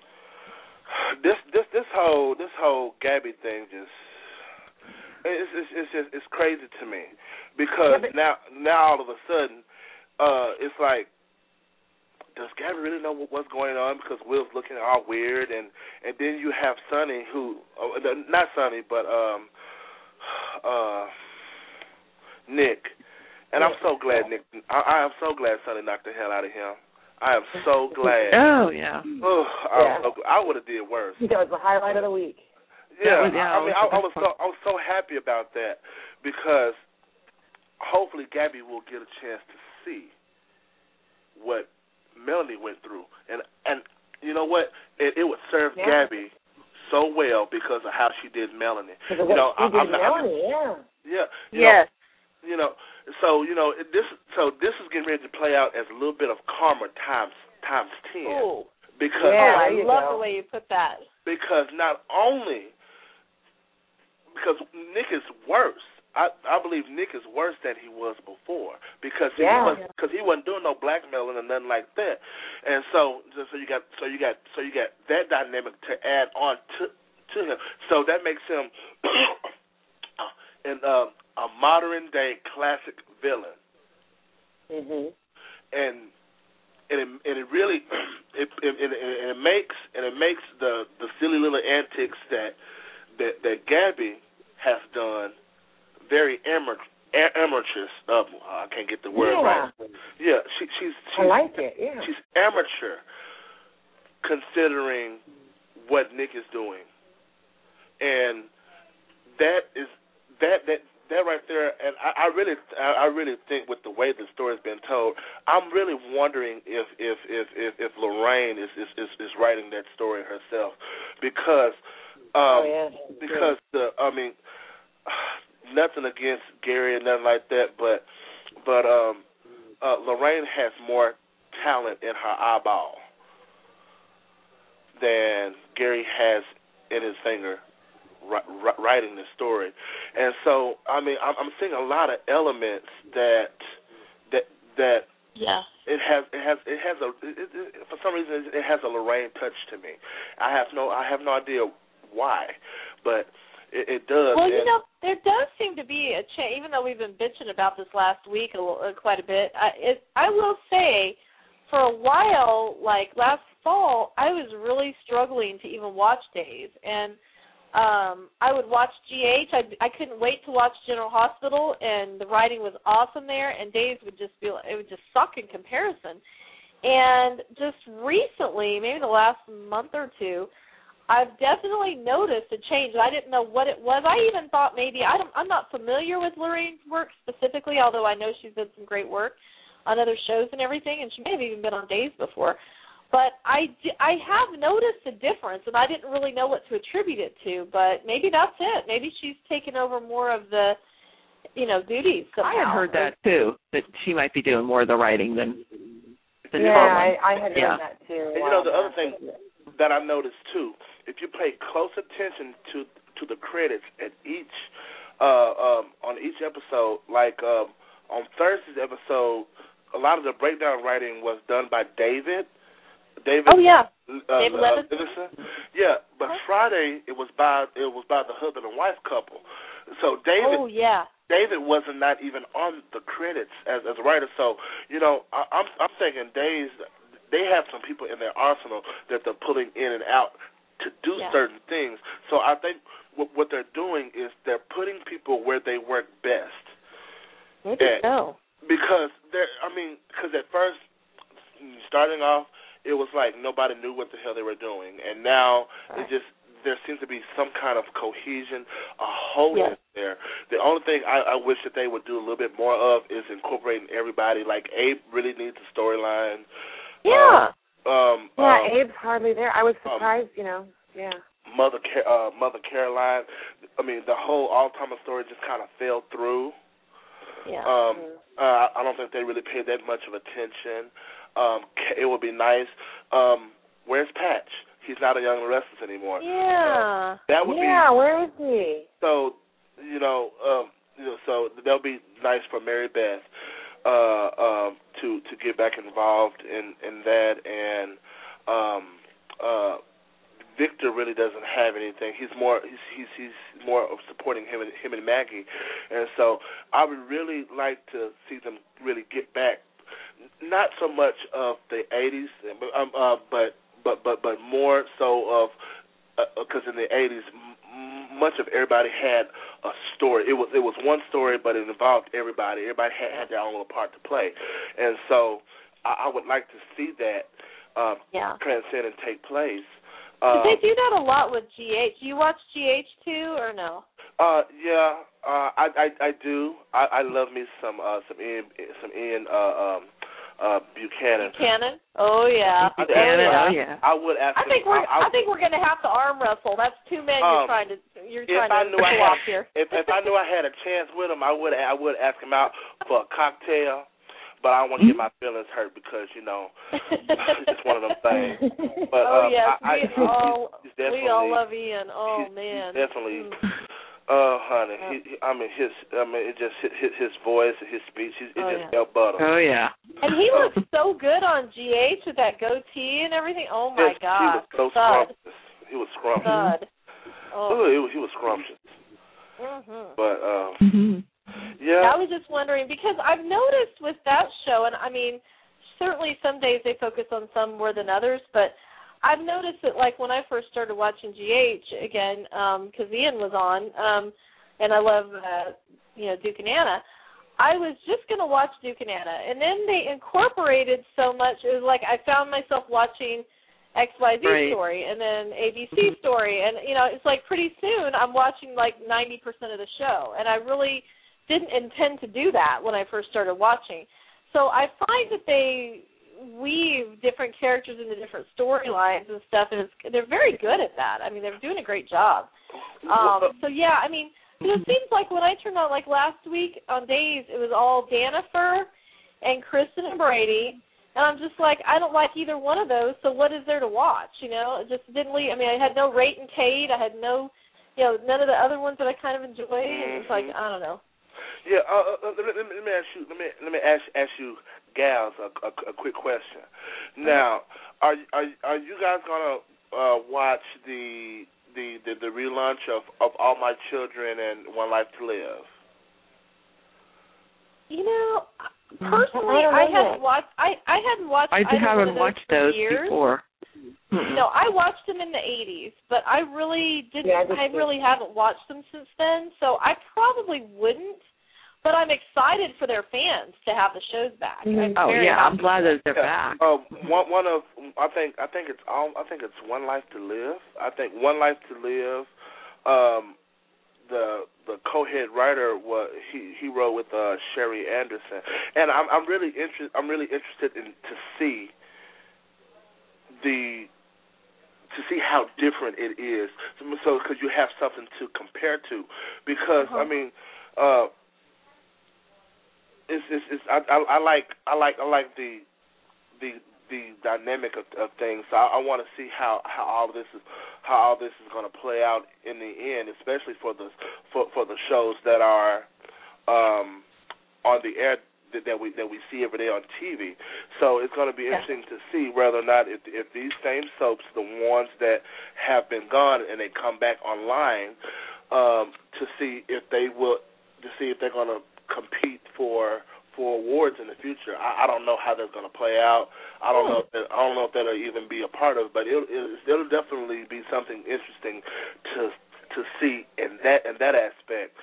this, this, this whole, this whole Gabby thing just, it's, it's, it's just, it's crazy to me because yeah, but, now, now all of a sudden, uh, it's like. Does Gabby really know what's going on? Because Will's looking all weird, and, and then you have Sonny, who oh, not Sonny, but um, uh, Nick, and I'm so glad Nick. I, I am so glad Sonny knocked the hell out of him. I am so glad. Oh yeah. Oh, I, yeah. so, I would have did worse. That was the highlight of the week. Yeah, was, yeah I, I mean, I, I was fun. so I was so happy about that because hopefully Gabby will get a chance to see what Melanie went through, and and you know what? It, it would serve yeah. Gabby so well because of how she did Melanie. Because You know, she I, did I'm not, Melanie, yeah. Yeah. You yes. Know, you know, so you know it, this. So this is getting ready to play out as a little bit of karma times times ten. Ooh. Because Yeah, I you love go. the way you put that. because not only because Nick is worse. I, I believe Nick is worse than he was before because he Yeah. was because he wasn't doing no blackmailing or nothing like that, and so so you got so you got so you got that dynamic to add on to to him. So that makes him an um, a modern day classic villain, Mhm. and and it, and it really it, it, it, it makes and it makes the, the silly little antics that that that Gabby has done very amateur. Amateurish. Uh, I can't get the word yeah. right. Yeah, she, she's, she's. I like it. Yeah. She's amateur, considering what Nick is doing, and that is that that that right there. And I, I really, I really think with the way the story's been told, I'm really wondering if if if if, if Lorraine is, is is is writing that story herself, because um, oh, yeah. because the I mean. Nothing against Gary and nothing like that, but but um, uh, Lorraine has more talent in her eyeball than Gary has in his finger ri- ri- writing the story, and so I mean I'm, I'm seeing a lot of elements that that that yeah it has it has it has a it, it, for some reason it has a Lorraine touch to me. I have no I have no idea why, but. It, it does. Well, you know, there does seem to be a change, even though we've been bitching about this last week a little, uh, quite a bit. I, it, I will say, for a while, like last fall, I was really struggling to even watch Days. And um, I would watch G H. I, I couldn't wait to watch General Hospital, and the writing was awesome there, and Days would just be, it would just suck in comparison. And just recently, maybe the last month or two, I've definitely noticed a change. I didn't know what it was. I even thought maybe, I don't, I'm not familiar with Lorraine's work specifically, although I know she's done some great work on other shows and everything, and she may have even been on Days before. But I, I have noticed a difference, and I didn't really know what to attribute it to, but maybe that's it. Maybe she's taken over more of the, you know, duties somehow. I had heard that, too, that she might be doing more of the writing than, than yeah, Harlan. I, I had yeah. heard that, too. And, you know, the other thing that I noticed, too, if you pay close attention to to the credits at each uh, um, on each episode, like um, on Thursday's episode, a lot of the breakdown writing was done by David. David. Oh yeah, uh, David uh, Levison. Yeah, but huh? Friday it was by it was by the husband and wife couple. So David. Oh yeah. David wasn't not even on the credits as as a writer. So you know, I, I'm I'm thinking Days. They have some people in their arsenal that they're pulling in and out to do yeah. certain things. So I think what, what they're doing is they're putting people where they work best. Maybe so. Because they're, I mean, because at first, starting off, it was like nobody knew what the hell they were doing, and now right. it just there seems to be some kind of cohesion, a wholeness yeah. there. The only thing I, I wish that they would do a little bit more of is incorporating everybody. Like Abe really needs a storyline. Yeah. Um, Um, yeah, um, Abe's hardly there. I was surprised, um, you know. Yeah. Mother, uh, Mother Caroline. I mean, the whole All-Timer story just kind of fell through. Yeah. Um, mm-hmm. uh, I don't think they really paid that much of attention. Um, it would be nice. Um, where's Patch? He's not a Young and Restless anymore. Yeah. Uh, that would yeah. be. Where is he? So, you know, um, you know, so that would be nice for Mary Beth. Uh, um, to to get back involved in, in that, and um, uh, Victor really doesn't have anything. He's more he's he's, he's more of supporting him and him and Maggie, and so I would really like to see them really get back, not so much of the eighties, but um, uh, but but but but more so of because uh, in the eighties. Much of everybody had a story. It was it was one story, but it involved everybody. Everybody had, had their own little part to play, and so I, I would like to see that uh, yeah. transcend and take place. Um, uh, they do that a lot with G H. Do you watch G H too, or no? Uh, yeah, uh, I, I I do. I, I love me some uh, some Ian some Ian uh, um, uh, Buchanan. Buchanan. Oh yeah. Buchanan. Oh yeah. I would ask. I think him, we're. I, I, I think we're going to have to arm wrestle. That's two men um, you're trying to. You're if trying I to knew I had, here. If, if I knew I had a chance with him, I would. I would ask him out for a cocktail. But I don't want to get my feelings hurt because you know it's one of them things. But, oh um, yes, I, we I, all he's, he's we all love Ian. Oh he's, man, he's definitely. Mm. Uh, honey, he, he, I mean his, I mean it just his, his voice and his speech, it oh, just yeah. felt butter. Oh yeah. And he looks so good on G H with that goatee and everything. Oh my yes, God, he was so scrumptious. He was scrumptious. Oh, he was, he was scrumptious. Mm-hmm. But um, mm-hmm. yeah. I was just wondering because I've noticed with that show, and I mean, certainly some days they focus on some more than others, but I've noticed that, like, when I first started watching G H again, because um, Ian was on, um, and I love, uh, you know, Duke and Anna, I was just going to watch Duke and Anna, and then they incorporated so much. It was like I found myself watching X Y Z right. story and then A B C story, and, you know, it's like pretty soon I'm watching like ninety percent of the show, and I really didn't intend to do that when I first started watching. So I find that they weave different characters into different storylines and stuff, and it's, they're very good at that. I mean, they're doing a great job. Um, so, yeah, I mean, it seems like when I turned on, like last week on Days, it was all Danifer and Kristen and Brady, and I'm just like, I don't like either one of those, so what is there to watch, you know? It just didn't leave. I mean, I had no Rate and Kate. I had no, you know, none of the other ones that I kind of enjoy. It's like, I don't know. Yeah, uh, uh, let, me, let me ask you. Let me let me ask ask you, gals, a, a, a quick question. Now, are are are you guys gonna uh, watch the, the the the relaunch of, of All My Children and One Life to Live? You know, personally, I, I hadn't watched. I I hadn't watched. I haven't watched those years. before. Mm-mm. No, I watched them in the eighties, but I really didn't. Yeah, I, I really haven't watched them since then, so I probably wouldn't. But I'm excited for their fans to have the shows back. Mm-hmm. Oh yeah, I'm glad that they're yeah. back. Uh, one one of I think I think it's all I think it's One Life to Live. I think One Life to Live. Um, the the co-head writer was he he wrote with uh, Sherry Anderson, and I'm I'm really interested. I'm really interested in to see the to see how different it is. So because you have something to compare to, because uh-huh. I mean. Uh, It's, it's, it's, I, I, I like I like I like the the the dynamic of, of things. So I, I want to see how, how all this is how all this is going to play out in the end, especially for the for, for the shows that are um, on the air that, that we that we see every day on T V. So it's going to be interesting to see whether or not if, if these same soaps, the ones that have been gone and they come back online, um, to see if they will to see if they're going to compete for for awards in the future. I, I don't know how that's going to play out. I don't know. If that, I don't know if that'll even be a part of it, but it'll, it'll definitely be something interesting to to see in that in that aspect.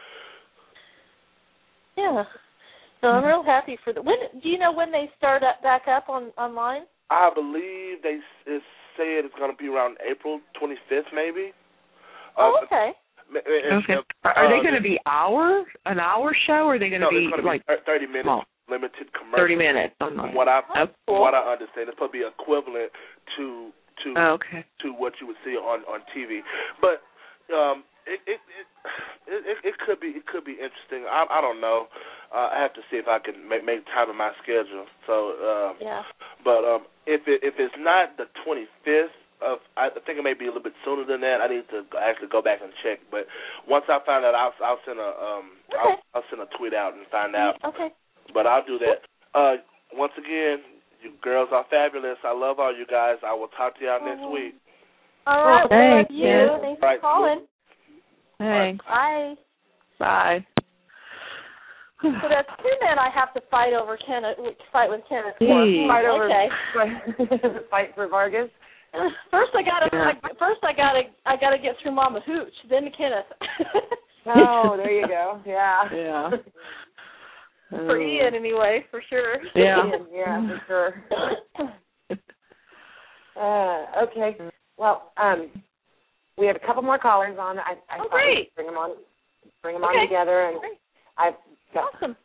Yeah. So I'm real happy for the. When do you know when they start up back up on online? I believe they it's said it's going to be around April twenty-fifth, maybe. Oh, uh, okay. Okay. Are they going to be hour an hour show, or are they going to no, be it's like be thirty minutes oh, limited commercial? Thirty minutes. Oh, from what I oh, from what I understand, it's supposed to be equivalent to to oh, okay. to what you would see on, on T V. But um, it, it it it it could be it could be interesting. I I don't know. Uh, I have to see if I can make make time in my schedule. So uh, yeah. But um, if it if it's not the twenty-fifth. Of, I think it may be a little bit sooner than that. I need to actually go back and check. But once I find out, I'll, I'll send a um, okay. I'll, I'll send a tweet out and find out. Okay. But I'll do that. Uh, once again, you girls are fabulous. I love all you guys. I will talk to y'all oh. next week. All right. Thanks, Love you. Thanks for right. calling. Thanks. Bye. Bye. So that's two men I have to fight over. Kenneth, fight with Kenneth. Hey. Fight over. Okay. Fight for Vargas. First, I gotta. Yeah. I, first, I gotta. I gotta get through Mama Hooch, then to Kenneth. Oh, there you go. Yeah. Yeah. For Ian, anyway, for sure. Yeah. Ian, yeah, for sure. uh, okay. Well, um, we have a couple more callers on. I, I oh, thought great. we'd bring them on. Bring them okay. on together, and great. I've got awesome.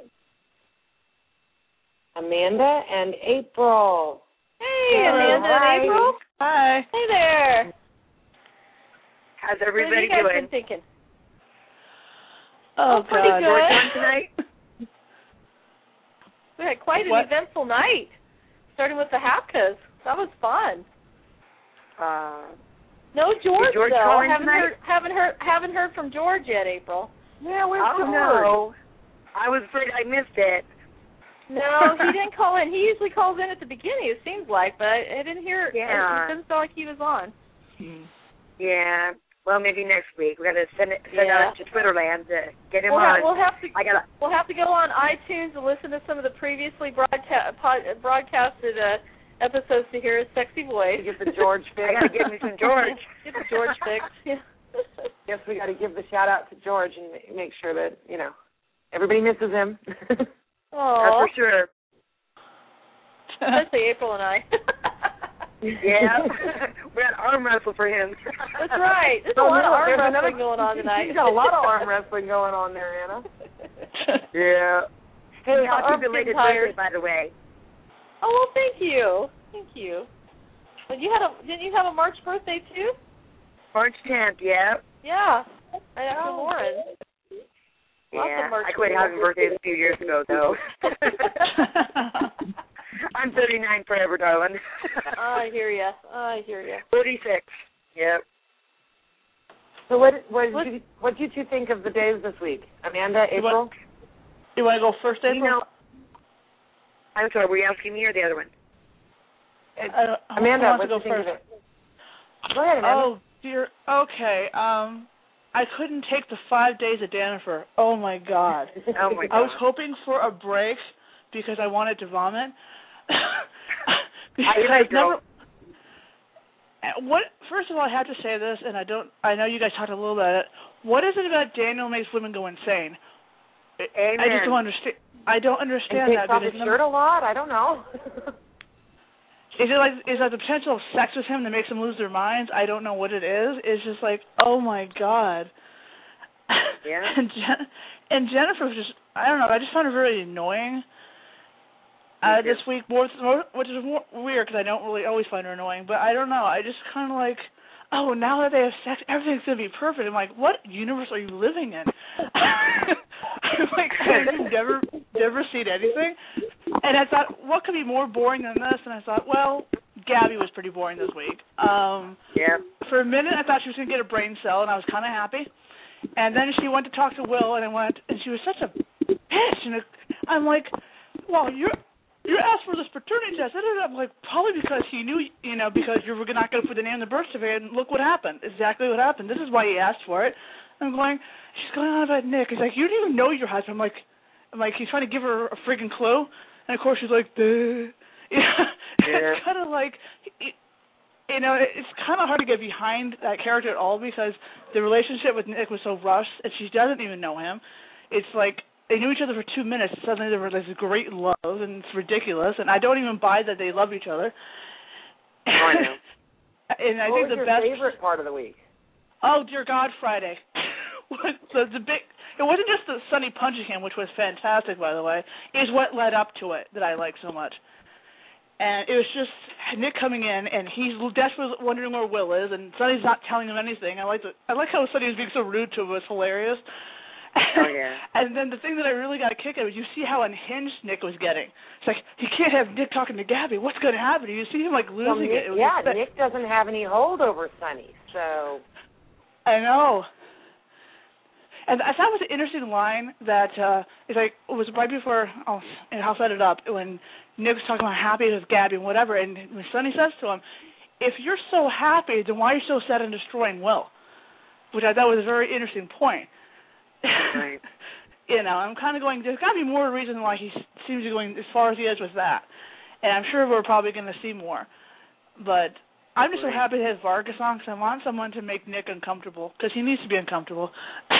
Amanda and April. Hey, Hello. Amanda Hi. and April. Hi. Hey there. How's everybody what have you guys doing? been thinking? Oh, oh pretty God. good. Work on tonight? We had quite an What? eventful night, starting with the Hapkas. That was fun. Uh, No George, George though. calling Haven't tonight? heard, haven't heard, haven't heard from George yet, April. Yeah, we're oh, no. I was afraid I missed it. No, he didn't call in. He usually calls in at the beginning, it seems like, but I, I didn't hear. Yeah. It didn't sound like he was on. Yeah. Well, maybe next week. We got to send it send Yeah. out to Twitterland to get him We'll on. have, we'll have to I gotta. we'll have to go on iTunes and listen to some of the previously broadcast pod, broadcasted uh, episodes to hear his sexy voice. Get the George fix. I gotta get me some George. Get the George fix. Yeah. Guess we got to give the shout out to George and ma- make sure that you know everybody misses him. Aww. That's for sure. Especially April and I. Yeah. We got arm wrestle for him. That's right. There's a Oh, lot of no, arm there's wrestling another- going on tonight. You've got a lot of arm wrestling going on there, Anna. Yeah. Hey, My happy arm's belated getting tired. birthday, by the way. Oh well, thank you, thank you. But you had a didn't you have a March birthday too? March tenth, yeah. Yeah, right after Lauren. Lots Yeah, of March I quit having birthdays a few years ago, though. I'm thirty-nine forever, darling. I hear ya. I hear ya. thirty-six. Yep. So what what did you, what did you two think of the days this week, Amanda, April? You want to go first, April? You know, I'm sorry, were you asking me or the other one? Uh, Amanda, who what wants did to you go think first? of it? Go ahead, Amanda. Oh dear. Okay. Um, I couldn't take the five days of Danifer. Oh my God. Oh my God. I was hoping for a break because I wanted to vomit. because I, I never. What? First of all, I have to say this, and I don't. I know you guys talked a little about it. What is it about Daniel makes women go insane? Amen. I just don't understand. I don't understand and that. takes off his because shirt a lot. I don't know. Is it like is that the potential of sex with him that makes them lose their minds? I don't know what it is. It's just like, oh my God. Yeah. and Jen, and Jennifer was just, I don't know. I just found her very annoying. Uh, this week, more, more, which is more weird because I don't really always find her annoying. But I don't know. I just kind of like, oh, now that they have sex, everything's gonna be perfect. I'm like, what universe are you living in? I'm like, I've never, never seen anything. And I thought, what could be more boring than this? And I thought, well, Gabby was pretty boring this week. Um, yeah. For a minute, I thought she was going to get a brain cell, and I was kind of happy. And then she went to talk to Will, and I went, and she was such a bitch. And I'm like, well, you're you asked for this paternity test. I'm like, probably because he knew, you know, because you were not going to put the name in the birth certificate, and look what happened. Exactly what happened. This is why he asked for it. I'm going, she's going on about Nick. He's like, you didn't even know your husband. I'm like, I'm like, he's trying to give her a friggin' clue. And, of course, she's like, duh. Yeah. It's kind of like, you know, it's kind of hard to get behind that character at all because the relationship with Nick was so rushed, and she doesn't even know him. It's like they knew each other for two minutes, and suddenly there was this great love, and it's ridiculous, and I don't even buy that they love each other. Oh, I know. And I what think was the your best favorite part of the week? Oh, dear God, Friday. the, the big, it wasn't just the Sonny punching him, which was fantastic, by the way. Is what led up to it that I like so much. And it was just Nick coming in, and he's desperately wondering where Will is, and Sonny's not telling him anything. I like the, I like how Sonny was being so rude to him. It was hilarious. Oh, yeah. And then the thing that I really got a kick out of was you see how unhinged Nick was getting. It's like, he can't have Nick talking to Gabby. What's going to happen? You see him, like, losing well, Nick, it. it was yeah, just, Nick doesn't have any hold over Sonny, so... I know. And I thought it was an interesting line that uh, it's like it was right before oh, and I'll set it up when Nick was talking about happy with Gabby and whatever, and when Sonny says to him, "If you're so happy, then why are you so set on destroying Will?" Which I thought was a very interesting point. Right. You know, I'm kind of going. There's got to be more reason why he seems to be going as far as he is with that, and I'm sure we're probably going to see more. But I'm just so happy to have Vargas on because I want someone to make Nick uncomfortable because he needs to be uncomfortable.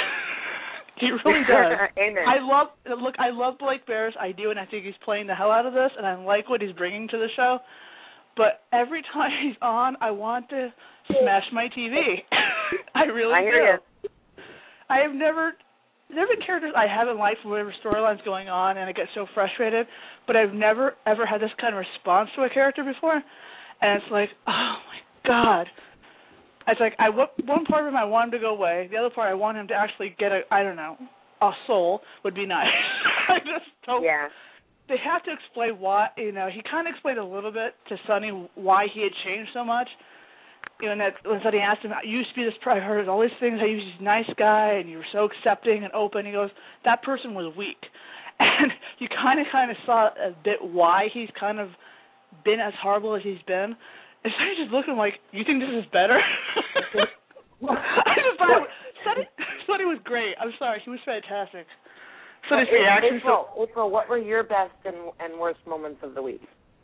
He really does. Amen. I love look. I love Blake Bears. I do, and I think he's playing the hell out of this, and I like what he's bringing to the show. But every time he's on, I want to smash my T V. I really I hear do. You. I have never. There have been characters I haven't liked for whatever storyline's going on, and I get so frustrated. But I've never ever had this kind of response to a character before, and it's like, oh my God. It's like I one part of him I want him to go away. The other part I want him to actually get a I don't know a soul would be nice. I just don't. Yeah. They have to explain why. You know, he kind of explained a little bit to Sonny why he had changed so much. You know, and that when Sonny asked him, "You used to be this. I heard all these things. How you was this nice guy and you were so accepting and open." He goes, "That person was weak," and you kind of kind of saw a bit why he's kind of been as horrible as he's been. And so I just looked at him like, you think this is better? I just thought Sonny, Sonny was great. I'm sorry, he was fantastic. Sonny's well, reaction. April, so, April, what were your best and, and worst moments of the week?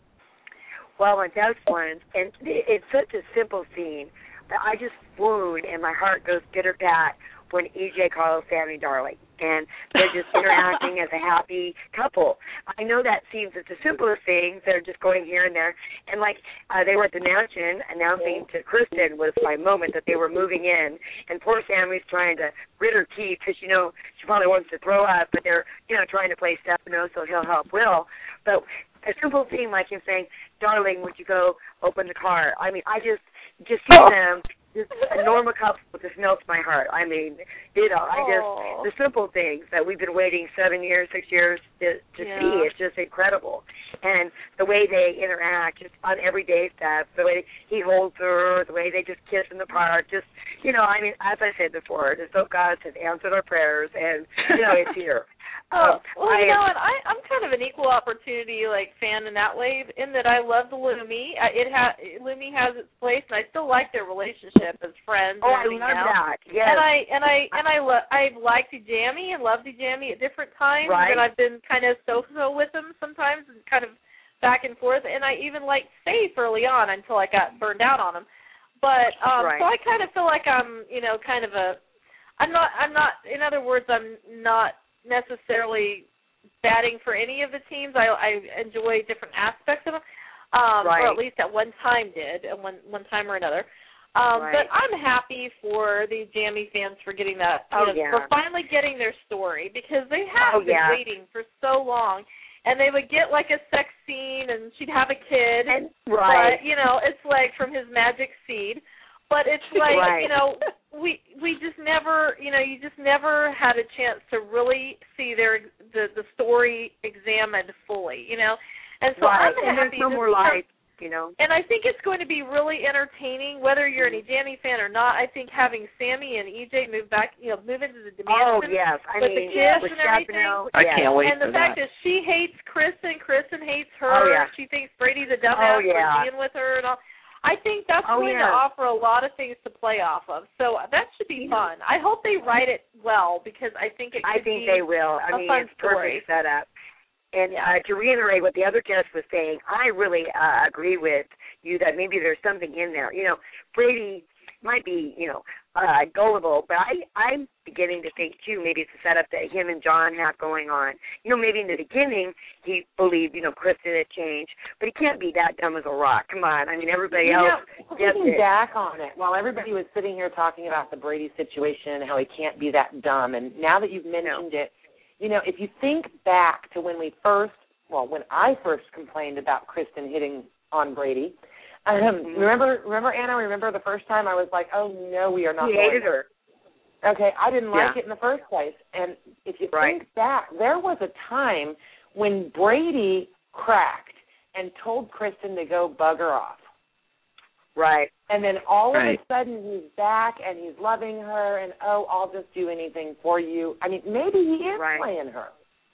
Well, my best ones, and it's such a simple scene, but I just swoon and my heart goes pitter-pat when E J calls Sammy darling, and they're just interacting as a happy couple. I know that seems it's the simplest thing. They're just going here and there. And, like, uh, they were at the mansion announcing to Kristen was my moment that they were moving in, and poor Sammy's trying to grit her teeth because, you know, she probably wants to throw up, but they're, you know, trying to play Stefano so he'll help Will. But a simple thing like him saying, darling, would you go open the car? I mean, I just, just see them. Just a normal couple just melts my heart. I mean, you know, I just, Aww. the simple things that we've been waiting seven years, six years to, to yeah. see, it's just incredible. And the way they interact, just on everyday stuff, the way he holds her, the way they just kiss in the park, just, you know, I mean, as I said before, just hope God has answered our prayers, and, you know, it's here. Oh, um, well, I, you know, and I, I'm kind of an equal opportunity like fan in that way, in that I love the Lumi. Uh, It ha- Lumi has its place, and I still like their relationship as friends. Oh, and I love now. that. Yes. And I and I and I lo- I've liked Jamie and loved Jamie at different times, right. and I've been kind of so-so with him sometimes, and kind of back and forth. And I even liked Faith early on until I got burned out on him. But um, right. so I kind of feel like I'm, you know, kind of a. I'm not. I'm not. In other words, I'm not necessarily batting for any of the teams. I, I enjoy different aspects of them, um, right. or at least at one time did, at one one time or another. Um, right. But I'm happy for the Jamie fans for getting that, you oh, know, yeah. for finally getting their story, because they have oh, been yeah. waiting for so long. And they would get like a sex scene, and she'd have a kid. And, right. But, you know, it's like from his magic seed. But it's like, right. you know, we we just never, you know, you just never had a chance to really see their the, the story examined fully, you know. And so right. I'm and happy. there's no this more life, you know. And I think it's going to be really entertaining, whether you're an Jamie fan or not. I think having Sammy and E J move back, you know, move into the Oh, dimension yes. I with mean, the kiss with and everything. Stefano, I yes. can't wait And the for fact that. that she hates Kristen, Kristen hates her. Oh, yeah. She thinks Brady's a dumbass Oh, yeah. for being with her and all. I think that's oh, going yeah. to offer a lot of things to play off of. So that should be fun. I hope they write it well, because I think it could I think be they will. I a mean, fun it's story. perfect setup. And uh, to reiterate what the other guest was saying, I really uh, agree with you that maybe there's something in there. You know, Brady might be, you know, uh, gullible, but I, I'm beginning to think, too, maybe it's a setup that him and John have going on. You know, maybe in the beginning he believed, you know, Kristen had changed, but he can't be that dumb as a rock. Come on. I mean, everybody you else know, gets looking it. back on it, while everybody was sitting here talking about the Brady situation and how he can't be that dumb, and now that you've mentioned no. it, you know, if you think back to when we first, well, when I first complained about Kristen hitting on Brady, um, mm-hmm. remember, remember, Anna, remember the first time I was like, oh, no, we are not He going hated her. Okay, I didn't like Yeah. it in the first place. And if you right. think back, there was a time when Brady cracked and told Kristen to go bugger off. Right. And then all right. of a sudden he's back and he's loving her and, oh, I'll just do anything for you. I mean, maybe he is right. playing her.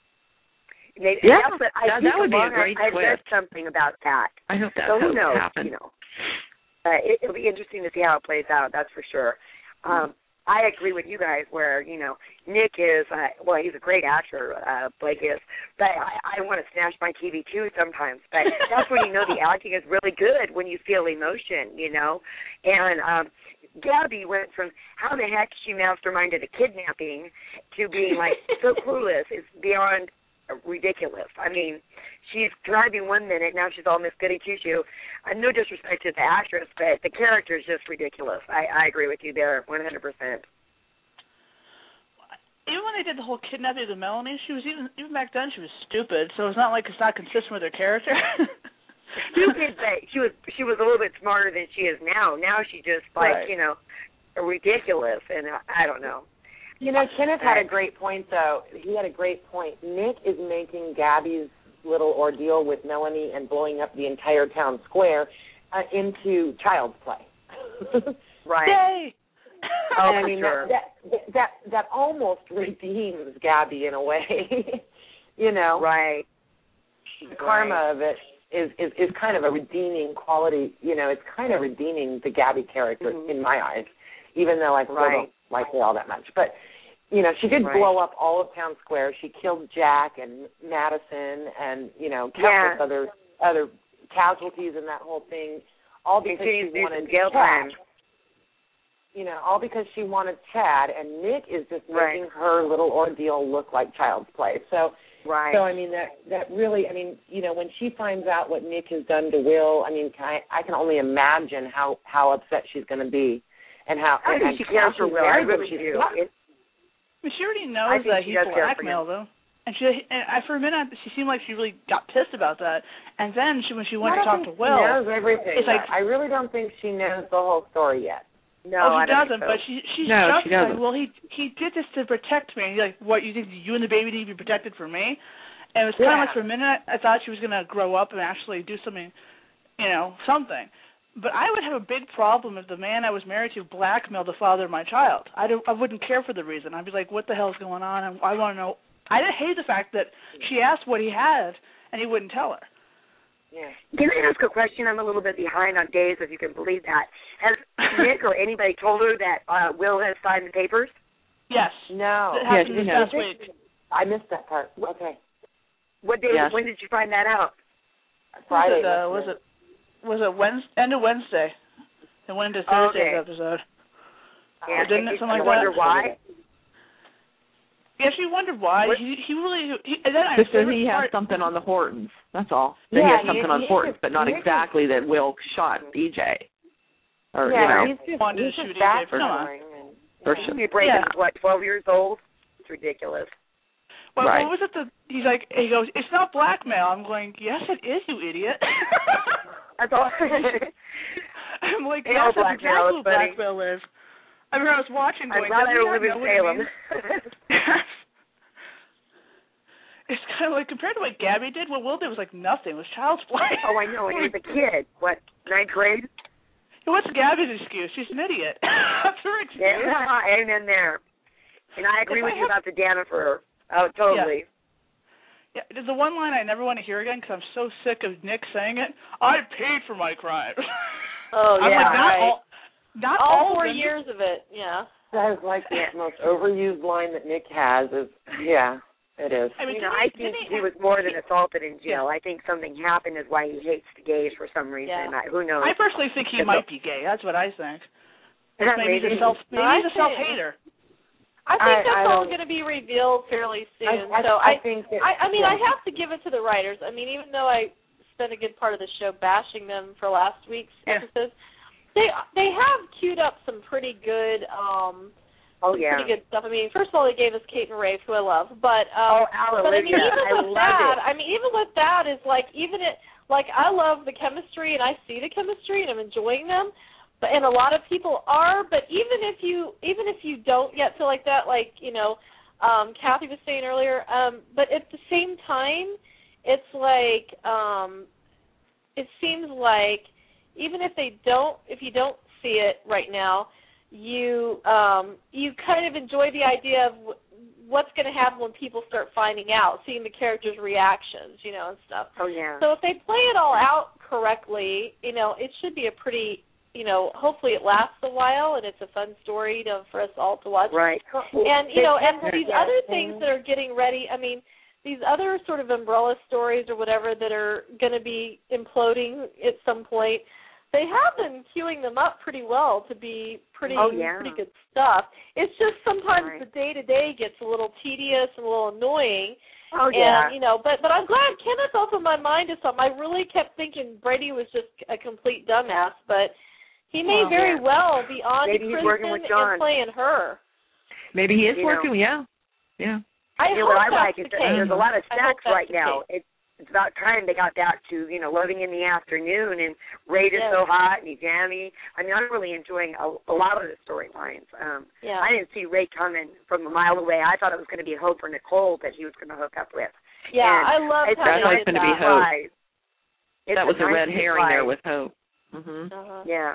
Maybe, yeah, but I that, think that would be a along, great I, I read twist. something about that. I hope that's so who how knows, it happen. you know. Uh, it, it'll be interesting to see how it plays out, that's for sure. Um, I agree with you guys where, you know, Nick is, uh, well, he's a great actor, uh, Blake is, but I, I want to snatch my T V too sometimes. But that's when you know the acting is really good, when you feel emotion, you know. And um, Gabby went from how the heck she masterminded a kidnapping to being, like, so clueless. It's beyond ridiculous. I mean, she's driving one minute, now she's all Miss Goody Two-Shoe. Uh, no disrespect to the actress, but the character is just ridiculous. I, I agree with you there, one hundred percent. Even when they did the whole kidnapping of Melanie, she was even even back then she was stupid. So it's not like it's not consistent with her character. Stupid, but she was she was a little bit smarter than she is now. Now she just like right. you know ridiculous, and uh, I don't know. You know, Kenneth had a great point, though. He had a great point. Nick is making Gabby's little ordeal with Melanie and blowing up the entire town square uh, into child's play. Right. Yay! Oh, and I for mean, sure. that, that that that almost redeems Gabby in a way. You know, right. The karma right. of it is, is is kind of a redeeming quality. You know, it's kind of redeeming the Gabby character mm-hmm. in my eyes. even though I still Right. don't like her all that much. But, you know, she did Right. blow up all of Town Square. She killed Jack and Madison and, you know, countless Yeah. other other casualties in that whole thing, all because Continues she to do wanted some jail Chad. time. You know, all because she wanted Chad, and Nick is just Right. making her little ordeal look like child's play. So, Right. so I mean, that that really, I mean, you know, when she finds out what Nick has done to Will, I mean, can I, I can only imagine how, how upset she's going to be, and how. I and, think and she cares for she's Will. I married him, really she's do. not- It, I mean, she already I knows think that she he's does care for blackmailed him. him. And she, and I, for a minute, she seemed like she really got pissed about that. And then she, when she went I to don't talk to think Will, she knows everything. it's like, I really don't think she knows the whole story yet. no, oh, I she don't doesn't. think so. But she, she's No, just she doesn't. like, well, he he did this to protect me. And you're like, what? You think you and the baby need to be protected for me? And it was kind of Yeah. like for a minute, I thought she was going to grow up and actually do something, you know, something. But I would have a big problem if the man I was married to blackmailed the father of my child. I don't. I wouldn't care for the reason. I'd be like, what the hell is going on? And I want to know. I hate the fact that she asked what he had and he wouldn't tell her. Yeah. Can I ask a question? I'm a little bit behind on days, if you can believe that. Has Nick or anybody told her that uh, Will has signed the papers? Yes. No. It Yeah, happened she this knows. past week. I missed that part. Okay. What day? Yes. When did you find that out? Friday. Was it, uh, was it was it Wednesday? End of Wednesday. It went into Oh, Thursday's okay. episode. Yeah, didn't it? I Something like wonder that? why. Yeah, she wondered why. What? He he really he, and then I Just that favorite he has part, something on the Hortons. That's all. That Yeah, he has he- something on he Hortons, just- but not he just- exactly that Will shot E J. Or, Yeah, you know. he's just, wanted to he's shoot just E J for backpedaling and- For yeah. sure. He Brayden Yeah. is what, twelve years old? It's ridiculous. Well, Right. what was it? The, he's like, he goes, it's not blackmail. I'm going, yes, it is, you idiot. That's all. I'm like, They yes, know that's blackmail exactly is what funny. blackmail is. I mean, I was watching I'm going, glad doesn't I he don't live not in know what it Salem. means? It's kind of like, compared to what Gabby did, what Will did was like nothing. It was child's play. Oh, I know. And he was a kid. What, ninth grade? What's Gabby's excuse? She's an idiot. That's her excuse. Yeah, amen there. And I agree If with I you have- about the Danifer. Oh, totally. Yeah, there's the one line I never want to hear again because I'm so sick of Nick saying it. I paid for my crime. Oh, I'm yeah, like, not right. all, not all all four of them. years of it, yeah. That is like the most overused line that Nick has. Is yeah, it is. I mean, You know, didn't I he- think didn't he was more than assaulted in jail. Yeah. I think something happened is why he hates the gays for some reason. Yeah. I, who knows? I personally think he might be gay. That's what I think. Yeah, Maybe he's maybe. a self. Maybe I he's a think- self-hater. I think I- that's I all don't- going to be revealed fairly soon. I, I, so I, I, think that, I, I mean, yeah. I have to give it to the writers. I mean, even though I spent a good part of the show bashing them for last week's Yeah. episodes, they they have queued up some pretty good, um, Oh, some yeah. pretty good stuff. I mean, first of all, they gave us Kate and Rafe, who I love, but Oh, um, but I mean, hallelujah. even I with love that, it. I mean, even with that is like even it like I love the chemistry and I see the chemistry and I'm enjoying them. But and a lot of people are, but even if you even if you don't yet feel like that, like, you know, um, Kathy was saying earlier, um, but at the same time, it's like um, it seems like even if they don't, if you don't see it right now, you um, you kind of enjoy the idea of w- what's going to happen when people start finding out, seeing the characters' reactions, you know, and stuff. Oh, yeah. So if they play it all out correctly, you know, it should be a pretty, you know, hopefully it lasts a while and it's a fun story to, for us all to watch. Right. And, you know, and Yeah. these other things that are getting ready, I mean, these other sort of umbrella stories or whatever that are going to be imploding at some point, they have been queuing them up pretty well to be pretty Oh, yeah. pretty good stuff. It's just sometimes Right. the day-to-day gets a little tedious and a little annoying. Oh, yeah. And, you know, but but I'm glad Kenneth opened my mind to something. I really kept thinking Brady was just a complete dumbass, but he may Well, very yeah. well be on Maybe to he's working with Kristen John. and playing her. Maybe he is You working, know. yeah. Yeah. I You know, hope what I that's like the is that case. there's a lot of I hope stacks that's right the now. case. It's it's about time they got back to, you know, Loving in the Afternoon and Raid is Yes. so hot and he's jammy. I mean, I'm really enjoying a, a lot of the storylines. Um, Yeah. I didn't see Ray coming from a mile away. I thought it was going to be Hope or Nicole that he was going to hook up with. Yeah, And I love it's how That's they always did going to be that. Hope. surprise. It's That was a nice red herring there surprise. with Hope. Mhm. Uh-huh. Yeah.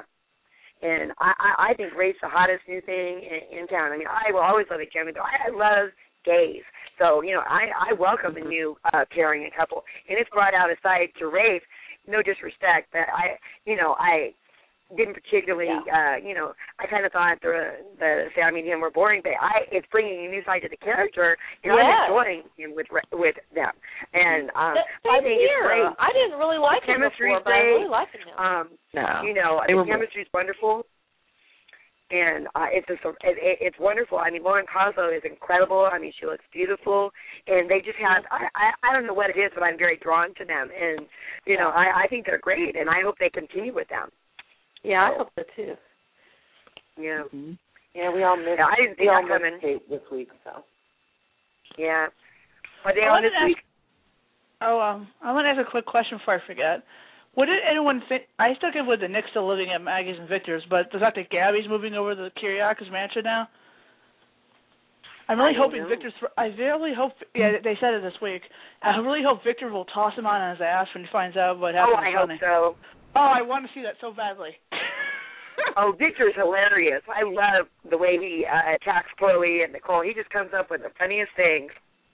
And I, I, I think Ray's the hottest new thing in, in town. I mean, I will always love a Jeremy, though. I love gays. So, you know, I, I welcome a new uh, pairing couple. And it's brought out a side to Rafe, no disrespect, but I, you know, I didn't particularly, yeah. uh, you know, I kind of thought the the Sammy and him were boring, but I it's bringing a new side to the character, and yes. I'm enjoying him with with them. And um, I think here. it's great. I didn't really like the him before, but I really like him now. Um, no, you know, they the were chemistry's wonderful. And uh, it's just, it, it, it's wonderful. I mean, Lauren Coslow is incredible. I mean, she looks beautiful, and they just have. I, I I don't know what it is, but I'm very drawn to them, and you know, I, I think they're great, and I hope they continue with them. Yeah, I hope so too. Yeah. Mm-hmm. Yeah, we all missed. Yeah, I didn't we see all that coming. missed Kate this week, so. Yeah. Are they I on this ask, week? Oh, um, I want to ask a quick question before I forget. What did anyone think? I still get with the Nick still living at Maggie's and Victor's, but does that think Gabby's moving over to the Kiriakis mansion now? I'm really hoping know. Victor's. I really hope. Yeah, they said it this week. I really hope Victor will toss him on his ass when he finds out what happened. Oh, I to hope Sonny. so. Oh, I want to see that so badly. Oh, Victor's hilarious. I love the way he uh, attacks Chloe and Nicole. He just comes up with the funniest things.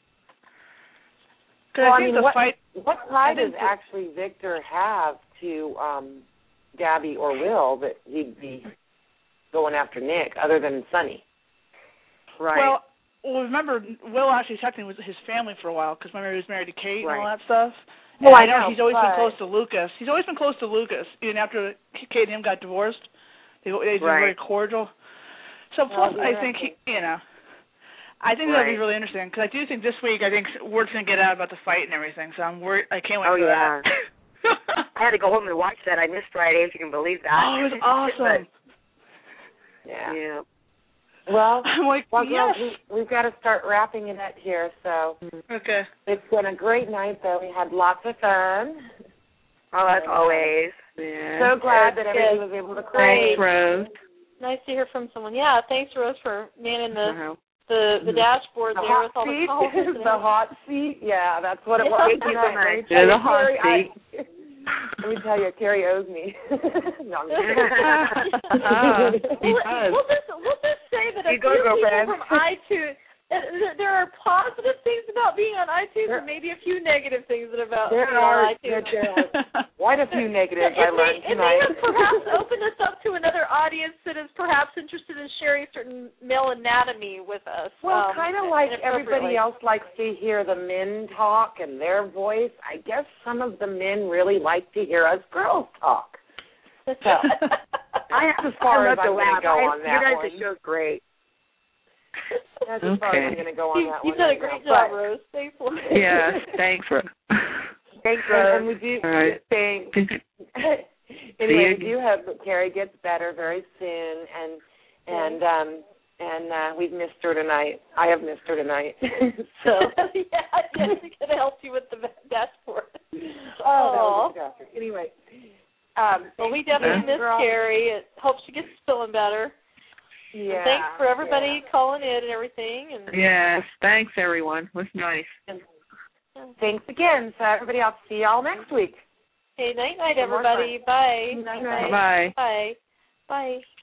Well, I, I think mean, the what, fight, what tie does the, actually Victor have to um, Gabby or Will that he'd be going after Nick, other than Sonny? Right. Well, well remember, Will actually technically was his family for a while, because remember he was married to Kate right. and all that stuff. Well, and I know he's always but... been close to Lucas. He's always been close to Lucas, even after Kate and him got divorced. They, they've been right. very cordial. So plus, I think he, you know, I think right. that'll be really interesting because I do think this week I think word's gonna get out about the fight and everything. So I'm worried. I can't wait oh, for yeah. that. I had to go home and watch that. I missed Friday, if you can believe that. Oh, it was awesome. yeah. Yeah. Well, I'm like, well, yes. girls, we, we've got to start wrapping it up here. So okay. It's been a great night, though. We had lots of fun. Oh, as always. Yeah. So glad that Good. everybody was able to call. Thanks, Rose. Nice to hear from someone. Yeah, thanks, Rose, for manning the Uh-huh. the, the dashboard The there hot with all seat. the calls. The hot seat. Yeah, that's what it Yeah. was. Thank you so much. Yeah, the hot Carrie, seat. I, let me tell you, Carrie owes me. no, I'm uh, he we'll, does. we'll, just, we'll just say that a You few go, people girlfriend. from iTunes, uh, there are positive things about being on iTunes there, and maybe a few negative things about there being are, on iTunes. There, there are quite a few negatives it I may, learned it may tonight. have perhaps opened us up to another audience that is perhaps interested in sharing certain male anatomy with us. Well, um, kind of like everybody inappropriately. else likes to hear the men talk and their voice. I guess some of the men really like to hear us girls talk. So that's as far as I'm going to go on that You guys, one. the show's great. That's as far as I'm Okay. going to go on You, that you've one. done a right great now. job, But- Rose. Thanks, Lauren. Yes, thanks, Rose. Thanks, And, Rose. and we do All right. thanks. Anyway, we do hope that Carrie gets better very soon, and and um and uh, we've missed her tonight. I have missed her tonight. so yeah, yes, it's going to help you with the dashboard. oh, that was a disaster. Anyway, um, well, we definitely miss girl. Carrie. It hope she gets feeling better. Yeah. And thanks for everybody yeah. calling in and everything. And Yes, thanks, everyone. It was nice. And thanks again. So everybody, I'll see y'all next week. hey, night night, One more everybody. Bye. Night night. Bye. Bye. Bye.